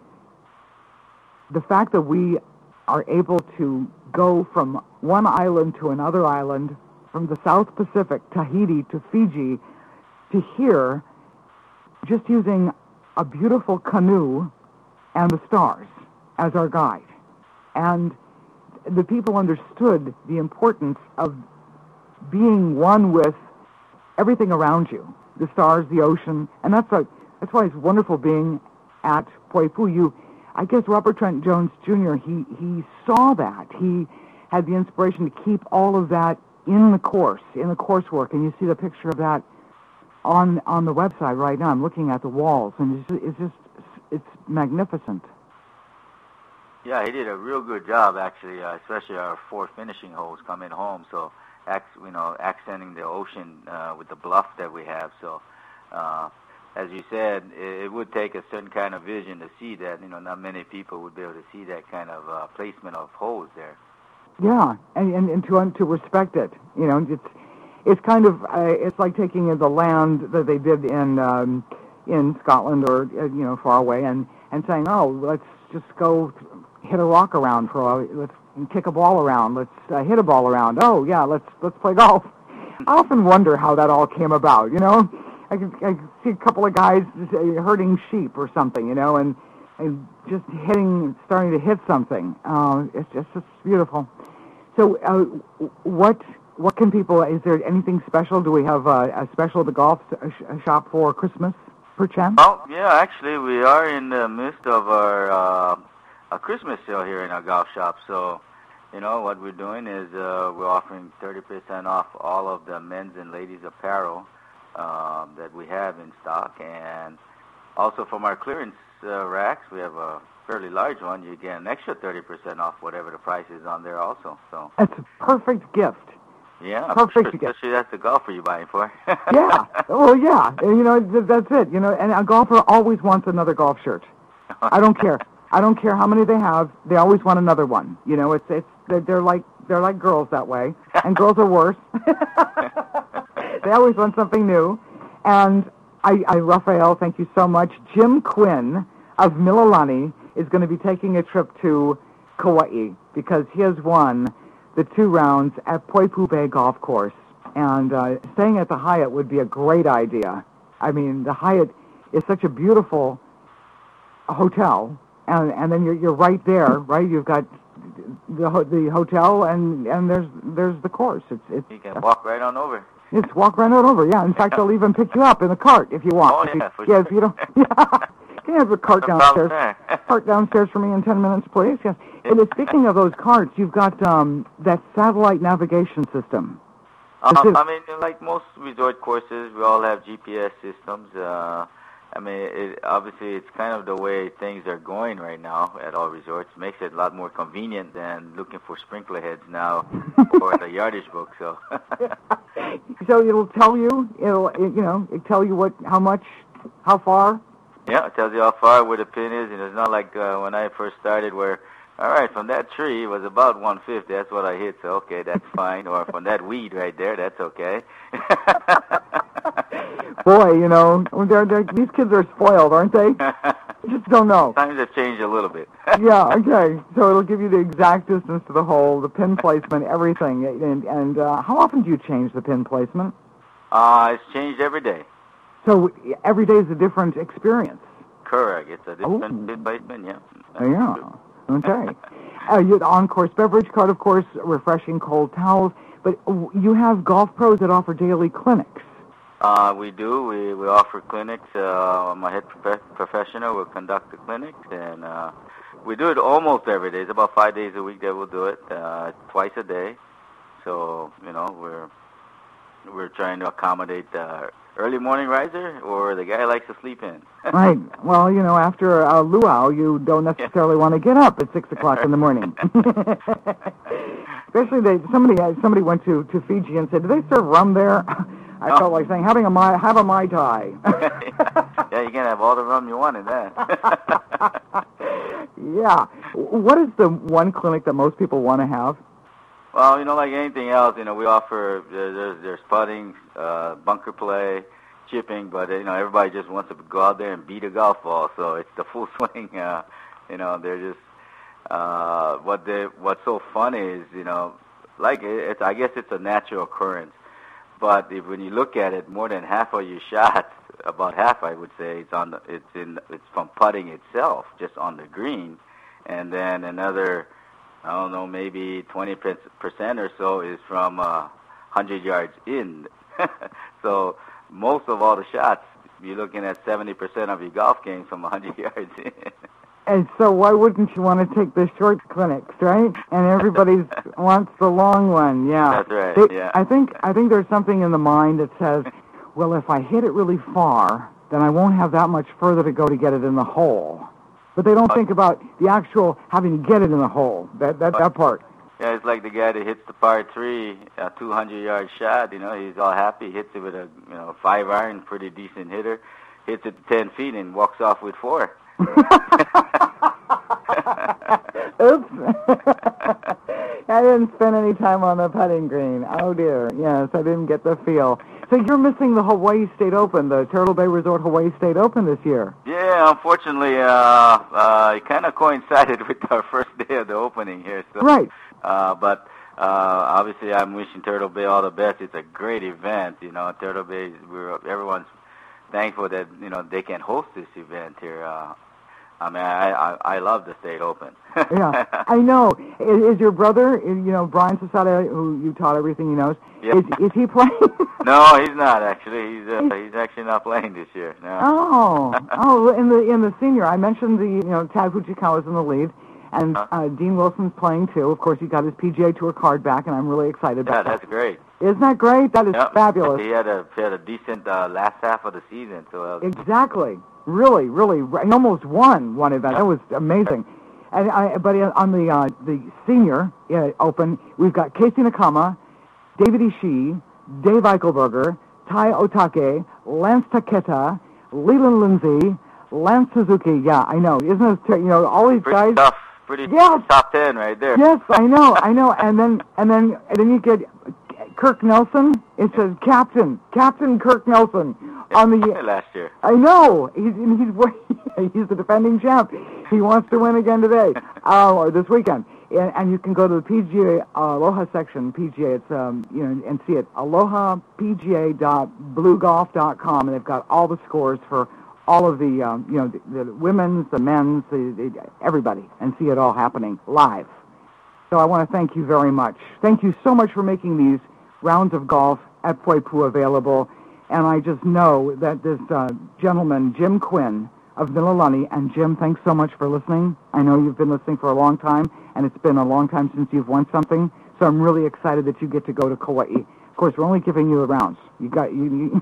the fact that we are able to go from one island to another island, from the South Pacific, Tahiti to Fiji, to here, just using a beautiful canoe and the stars as our guide. And the people understood the importance of being one with everything around you, the stars, the ocean, and that's a, that's why it's wonderful being at Poipu. You, I guess Robert Trent Jones Junior, he, he saw that. He had the inspiration to keep all of that in the course, in the coursework, and you see the picture of that on on the website right now. I'm looking at the walls, and it's just, it's just it's magnificent. Yeah, he did a real good job, actually, uh, especially our four finishing holes coming home. So, ac- you know, accenting the ocean uh, with the bluff that we have. So, uh, as you said, it, it would take a certain kind of vision to see that. You know, not many people would be able to see that kind of uh, placement of holes there. Yeah, and, and, and to um, to respect it. You know, it's it's kind of uh, it's like taking the land that they did in um, in Scotland or uh, you know far away, and, and saying, oh, let's just go hit a rock around for a, let's kick a ball around, let's uh, hit a ball around. Oh yeah, let's let's play golf. I often wonder how that all came about. You know, I can I can see a couple of guys just, uh, herding sheep or something. You know, and and just hitting, starting to hit something. Uh, it's just it's beautiful. So, uh, what what can people? Is there anything special? Do we have uh, a special at the golf a sh- a shop for Christmas, perchance? Oh, yeah. Actually, we are in the midst of our uh, a Christmas sale here in our golf shop. So, you know what we're doing is uh, we're offering thirty percent off all of the men's and ladies apparel um, that we have in stock, and also from our clearance uh, racks, we have a fairly large one. You get an extra thirty percent off whatever the price is on there also. So that's a perfect gift. Yeah, perfect sure, gift. Especially that's the golfer you're buying for. Yeah, well, yeah, and, you know th- that's it. You know, and a golfer always wants another golf shirt. I don't care. I don't care how many they have. They always want another one. You know, it's it's they're, they're like they're like girls that way, and girls are worse. They always want something new. And I, I, Raphael, thank you so much. Jim Quinn of Mililani is going to be taking a trip to Kauai because he has won the two rounds at Poipu Bay Golf Course. And uh, staying at the Hyatt would be a great idea. I mean, the Hyatt is such a beautiful hotel, and and then you're you're right there, right? You've got the ho- the hotel, and, and there's there's the course. It's it's you can walk right on over. It's walk right on over. Yeah. In fact, they'll even pick you up in the cart if you want. Oh if yeah, you, for yeah. sure. If you don't, yeah. Can you have a cart No downstairs? problem. Cart downstairs for me in ten minutes, please. Yes. And uh, speaking of those carts, you've got um, that satellite navigation system. Um, I mean, like most resort courses, we all have G P S systems. Uh, I mean, it, obviously, it's kind of the way things are going right now at all resorts. Makes it a lot more convenient than looking for sprinkler heads now or the yardage book. So, so it'll tell you, it'll it, you know, it'll tell you what, how much, how far. Yeah, it tells you how far where the pin is, and it's not like uh, when I first started where. All right, from that tree, it was about one fifty. That's what I hit, so okay, that's fine. Or from that weed right there, that's okay. Boy, you know, they're, they're, these kids are spoiled, aren't they? Just don't know. Times have changed a little bit. Yeah, okay. So it'll give you the exact distance to the hole, the pin placement, everything. And, and uh, how often do you change the pin placement? Uh, it's changed every day. So every day is a different experience? Correct. It's a different Oh. pin placement, yeah. Uh, yeah. Okay. uh, you the on-course beverage cart, of course, refreshing cold towels. But you have golf pros that offer daily clinics. Uh, we do. We we offer clinics. Uh, my head prof- professional will conduct the clinics, and uh, we do it almost every day. It's about five days a week that we'll do it, uh, twice a day. So you know we're we're trying to accommodate the early morning riser or the guy who likes to sleep in. Right. Well, you know, after a luau, you don't necessarily want to get up at six o'clock in the morning. Especially, they, somebody uh, somebody went to, to Fiji and said, "Do they serve rum there?" I Oh. felt like saying, "Having a mai, have a mai tai." Yeah, you can have all the rum you want in that. Yeah. What is the one clinic that most people want to have? Well, you know, like anything else, you know, we offer, there- there's, there's putting, uh, bunker play, chipping, but, you know, everybody just wants to go out there and beat a golf ball, so it's the full swing, uh, you know, they're just, uh, what they, what's so funny is, you know, like, it, it's, I guess it's a natural occurrence, but if, when you look at it, more than half of your shots, about half, I would say, it's on the, it's in, it's from putting itself, just on the green, and then another, I don't know, maybe twenty percent or so is from uh, one hundred yards in. So most of all the shots, you're looking at seventy percent of your golf game from one hundred yards in. And so why wouldn't you want to take the short clinics, right? And everybody wants the long one, yeah. That's right, They, yeah. I think I think there's something in the mind that says, well, if I hit it really far, then I won't have that much further to go to get it in the hole. But they don't think about the actual having to get it in the hole, that that, that part. Yeah, it's like the guy that hits the par three, a two hundred yard shot. You know, he's all happy, hits it with a you know five iron, pretty decent hitter, hits it ten feet and walks off with four. Oops. I didn't spend any time on the putting green. Oh, dear. Yes, I didn't get the feel. So you're missing the Hawaii State Open, the Turtle Bay Resort Hawaii State Open this year. Yeah, unfortunately, uh, uh, it kind of coincided with our first day of the opening here. So, right. Uh, but uh, obviously, I'm wishing Turtle Bay all the best. It's a great event. You know, Turtle Bay, we're, everyone's thankful that, you know, they can host this event here. Uh, I mean, I, I I love the State Open. Yeah, I know. Is, is your brother, you know, Brian Sasada, who you taught everything he knows, Yeah. is, is he playing? No, he's not actually. He's uh, he's actually not playing this year. No. Oh, oh, in the in the senior, I mentioned the you know Tad Fujikawa's in the lead, and uh, Dean Wilson's playing too. Of course, he got his P G A Tour card back, and I'm really excited Yeah, about that. that's great. Isn't that great? That is Yep. fabulous. He had a he had a decent uh, last half of the season, so uh, Exactly. Really, really, he almost won one event. That was amazing. And I, but on the uh, the senior uh, open, we've got Casey Nakama, David Ishii, Dave Eichelberger, Tai Otake, Lance Taketa, Leland Lindsay, Lance Suzuki. Yeah, I know. Isn't it? You know, all these pretty guys. tough, pretty Yes. top ten right there. Yes, I know, I know. And then and then and then you get Kirk Nelson. It says Captain, Captain Kirk Nelson on the last year. I know. He's he's he's the defending champ. He wants to win again today, uh, or this weekend. And, and you can go to the P G A uh, Aloha section, P G A. It's um you know and see it aloha p g a dot blue golf dot com, and they've got all the scores for all of the um, you know the, the women's, the men's, the, the, everybody, and see it all happening live. So I want to thank you very much. Thank you so much for making these rounds of golf at Poipu available. And I just know that this uh, gentleman, Jim Quinn of Mililani, and Jim, thanks so much for listening. I know you've been listening for a long time, and it's been a long time since you've won something. So I'm really excited that you get to go to Kauai. Of course, we're only giving you the rounds. You got you. you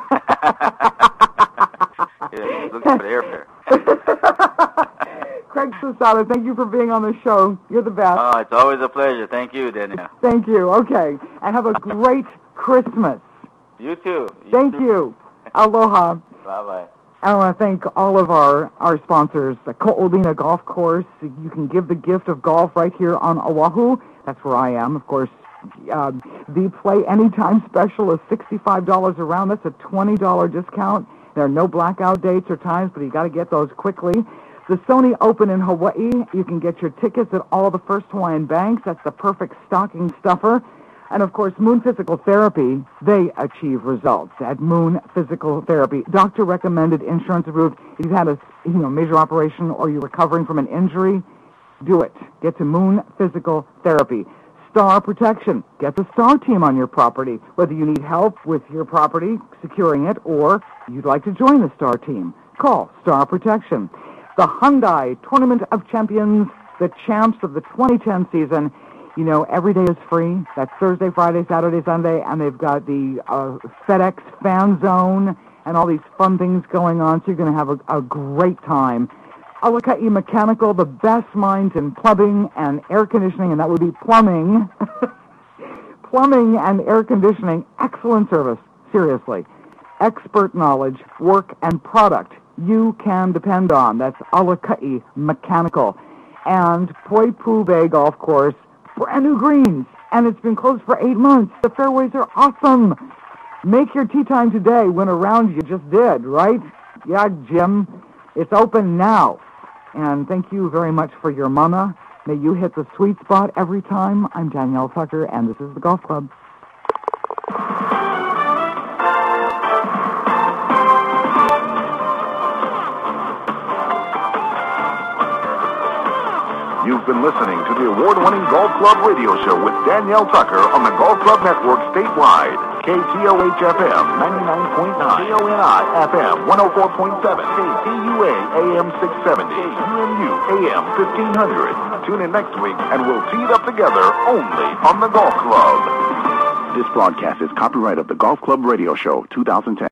Yeah, looking for the airfare. Craig Sasada, thank you for being on the show. You're the best. Oh, it's always a pleasure. Thank you, Daniel. Thank you. Okay. And have a great Christmas. You too. You Thank too. you. Aloha. Bye-bye. I want to thank all of our, our sponsors. The Ko'olina Golf Course. You can give the gift of golf right here on Oahu. That's where I am, of course. Uh, the Play Anytime special is sixty-five dollars a round. That's a twenty dollars discount. There are no blackout dates or times, but you got to get those quickly. The Sony Open in Hawaii, you can get your tickets at all the First Hawaiian banks. That's the perfect stocking stuffer. And, of course, Moon Physical Therapy, they achieve results at Moon Physical Therapy. Doctor-recommended, insurance-approved. If you've had a you know, major operation or you're recovering from an injury, do it. Get to Moon Physical Therapy. Star Protection. Get the Star Team on your property. Whether you need help with your property, securing it, or you'd like to join the Star Team, call Star Protection. The Hyundai Tournament of Champions, the champs of the twenty ten season. You know, every day is free. That's Thursday, Friday, Saturday, Sunday, and they've got the uh, FedEx Fan Zone and all these fun things going on, so you're going to have a, a great time. Alakai Mechanical, the best minds in plumbing and air conditioning, and that would be plumbing. Plumbing and air conditioning, excellent service, seriously. Expert knowledge, work, and product you can depend on. That's Alakai Mechanical. And Poipu Bay Golf Course, brand new greens, and it's been closed for eight months. The fairways are awesome. Make your tee time today. Win a round you just did, right? Yeah, Jim. It's open now. And thank you very much for your mama. May you hit the sweet spot every time. I'm Danielle Tucker, and this is the Golf Club. You've been listening to the award-winning Golf Club radio show with Danielle Tucker on the Golf Club Network statewide. K T O H F M ninety-nine point nine, K O N I F M one oh four point seven, K T U A A M six seventy, U M U A M fifteen hundred. Tune in next week and we'll tee it up together only on the Golf Club. This broadcast is copyright of the Golf Club Radio Show two thousand ten.